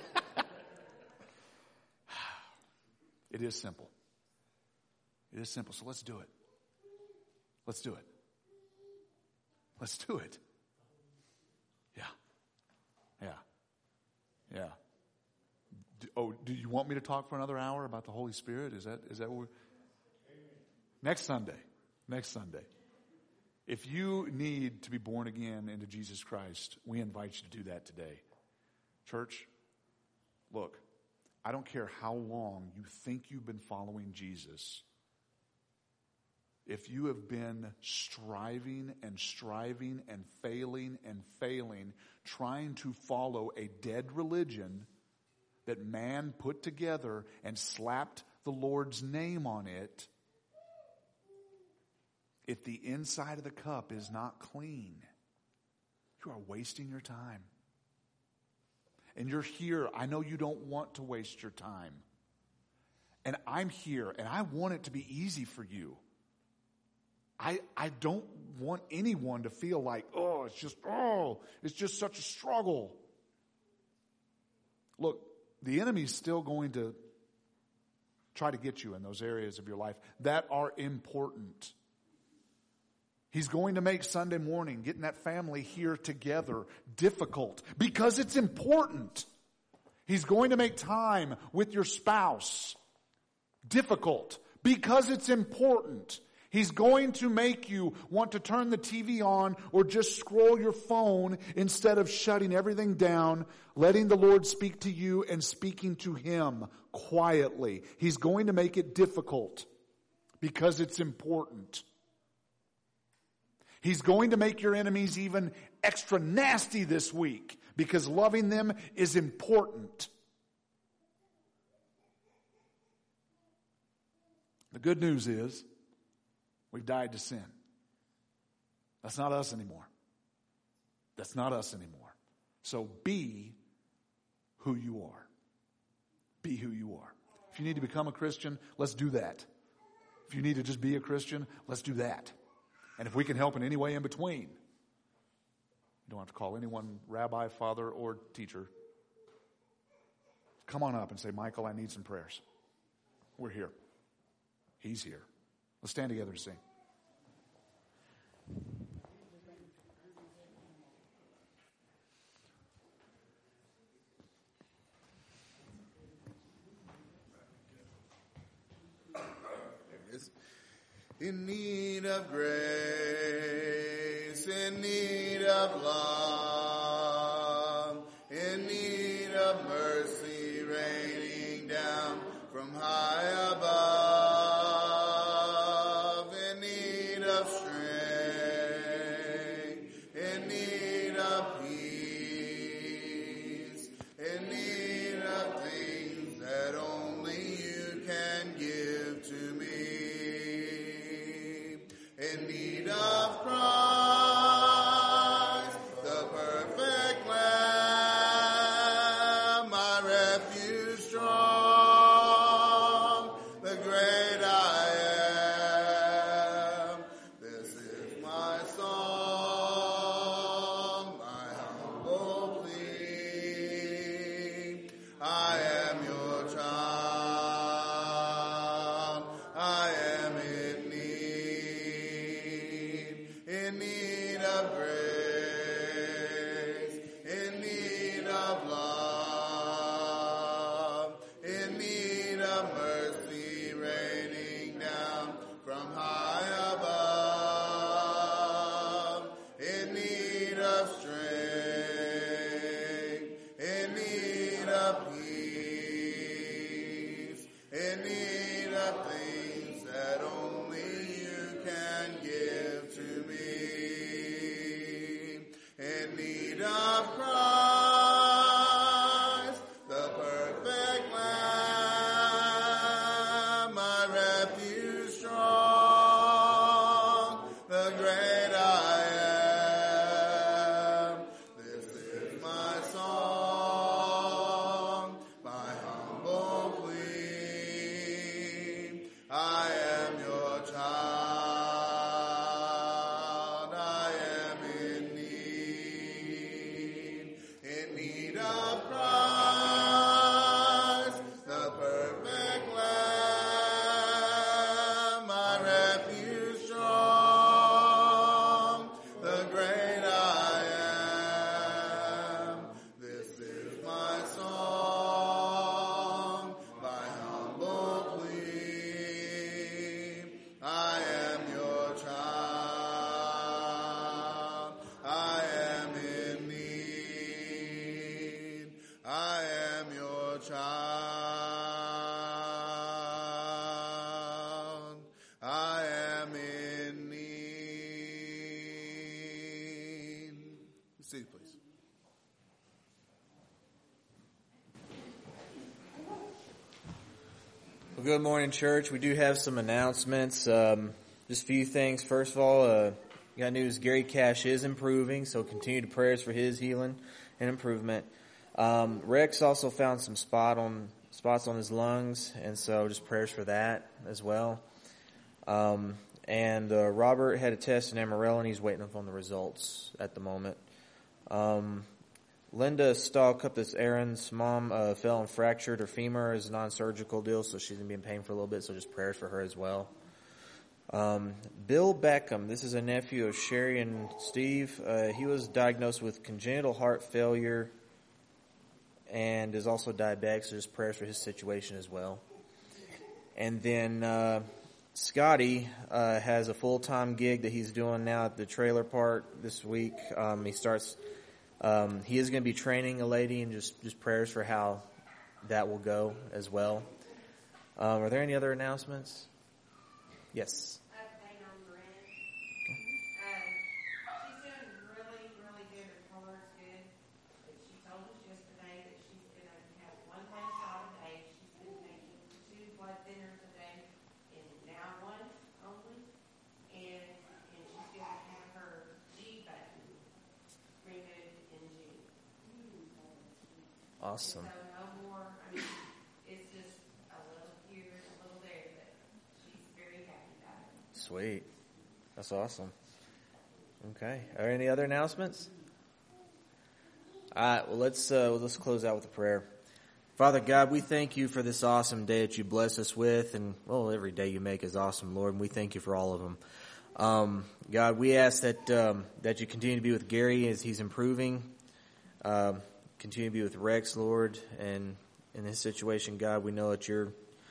S2: It is simple. It is simple. So let's do it. Let's do it. Let's do it. Yeah. Yeah. Yeah. Do you want me to talk for another hour about the Holy Spirit? Is that what we're... Next Sunday. Next Sunday. If you need to be born again into Jesus Christ, we invite you to do that today. Church, look, I don't care how long you think you've been following Jesus. If you have been striving and failing, trying to follow a dead religion that man put together and slapped the Lord's name on it, if the inside of the cup is not clean, you are wasting your time. And you're here. I know you don't want to waste your time. And I'm here, and I want it to be easy for you. I don't want anyone to feel like, it's just such a struggle. Look, the enemy's still going to try to get you in those areas of your life that are important. He's going to make Sunday morning, getting that family here together, difficult because it's important. He's going to make time with your spouse difficult because it's important. He's going to make you want to turn the TV on or just scroll your phone instead of shutting everything down, letting the Lord speak to you and speaking to Him quietly. He's going to make it difficult because it's important. He's going to make your enemies even extra nasty this week because loving them is important. The good news is we've died to sin. That's not us anymore. That's not us anymore. So be who you are. Be who you are. If you need to become a Christian, let's do that. If you need to just be a Christian, let's do that. And if we can help in any way in between, you don't have to call anyone rabbi, father, or teacher. Come on up and say, Michael, I need some prayers. We're here. He's here. Let's stand together to sing.
S1: In need of grace, in need of love, in need of mercy raining down from high above, in need of strength, in need of peace, in need of things that only you can give to me. In need of Christ, the need of Christ, the perfect Lamb, my refuge strong, the great I am. This is my song, my humble plea. I am your child, I am in need of Christ, the perfect Lamb, my refuge strong, the great I am. This is my song, my humble plea. I am your child, I am in need. I am your child, I am in need. Seat, please.
S5: Well, good morning, church. We do have some announcements. Just a few things. First of all, got news. Gary Cash is improving, so continue to prayers for his healing and improvement. Rex also found some spots on his lungs, and so just prayers for that as well. And Robert had a test in Amarillo, and he's waiting on the results at the moment. Linda Stahlcup, that's Aaron's mom, fell and fractured her femur. It's a non-surgical deal, so she's going to be in pain for a little bit, so just prayers for her as well. Bill Beckham, this is a nephew of Sherry and Steve. He was diagnosed with congenital heart failure and is also diabetic, so just prayers for his situation as well. And then Scotty has a full-time gig that he's doing now at the trailer park this week. He is going to be training a lady, and just prayers for how that will go as well. Are there any other announcements? Yes.
S6: Update on Brent. She's doing really, really good. Her color's good. But she told us yesterday that she's going to have one pain shot a day. She's been taking 2 blood thinners a day, and now 1 only. And she's going to have her G button removed in June.
S5: Awesome.
S6: So no more. I mean, it's just a little here, a little there, but she's very happy about it.
S5: Sweet. That's awesome. Okay. Are there any other announcements? All right. Well, let's close out with a prayer. Father God, we thank you for this awesome day that you bless us with, and every day you make is awesome, Lord, and we thank you for all of them. God, we ask that you continue to be with Gary as he's improving. Continue to be with Rex, Lord, and in his situation, God, we know that you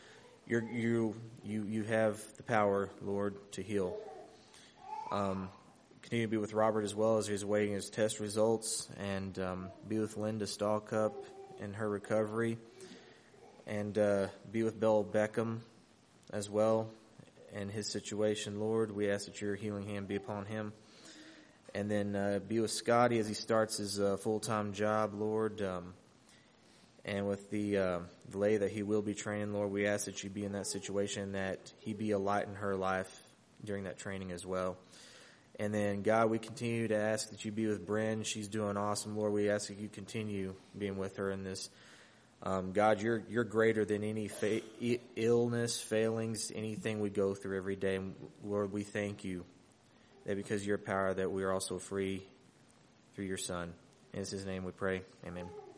S5: have the power, Lord, to heal. Continue to be with Robert as well as he's awaiting his test results, and be with Linda Stahlcup in her recovery, and be with Bill Beckham as well in his situation, Lord. We ask that your healing hand be upon him. And then be with Scotty as he starts his full-time job, Lord. And with the lady that he will be training, Lord, we ask that you be in that situation, that he be a light in her life during that training as well. And then, God, we continue to ask that you be with Bryn. She's doing awesome, Lord. We ask that you continue being with her in this. God, you're greater than any illness, failings, anything we go through every day. And Lord, we thank you that because of your power that we are also free through your Son. In his name we pray. Amen.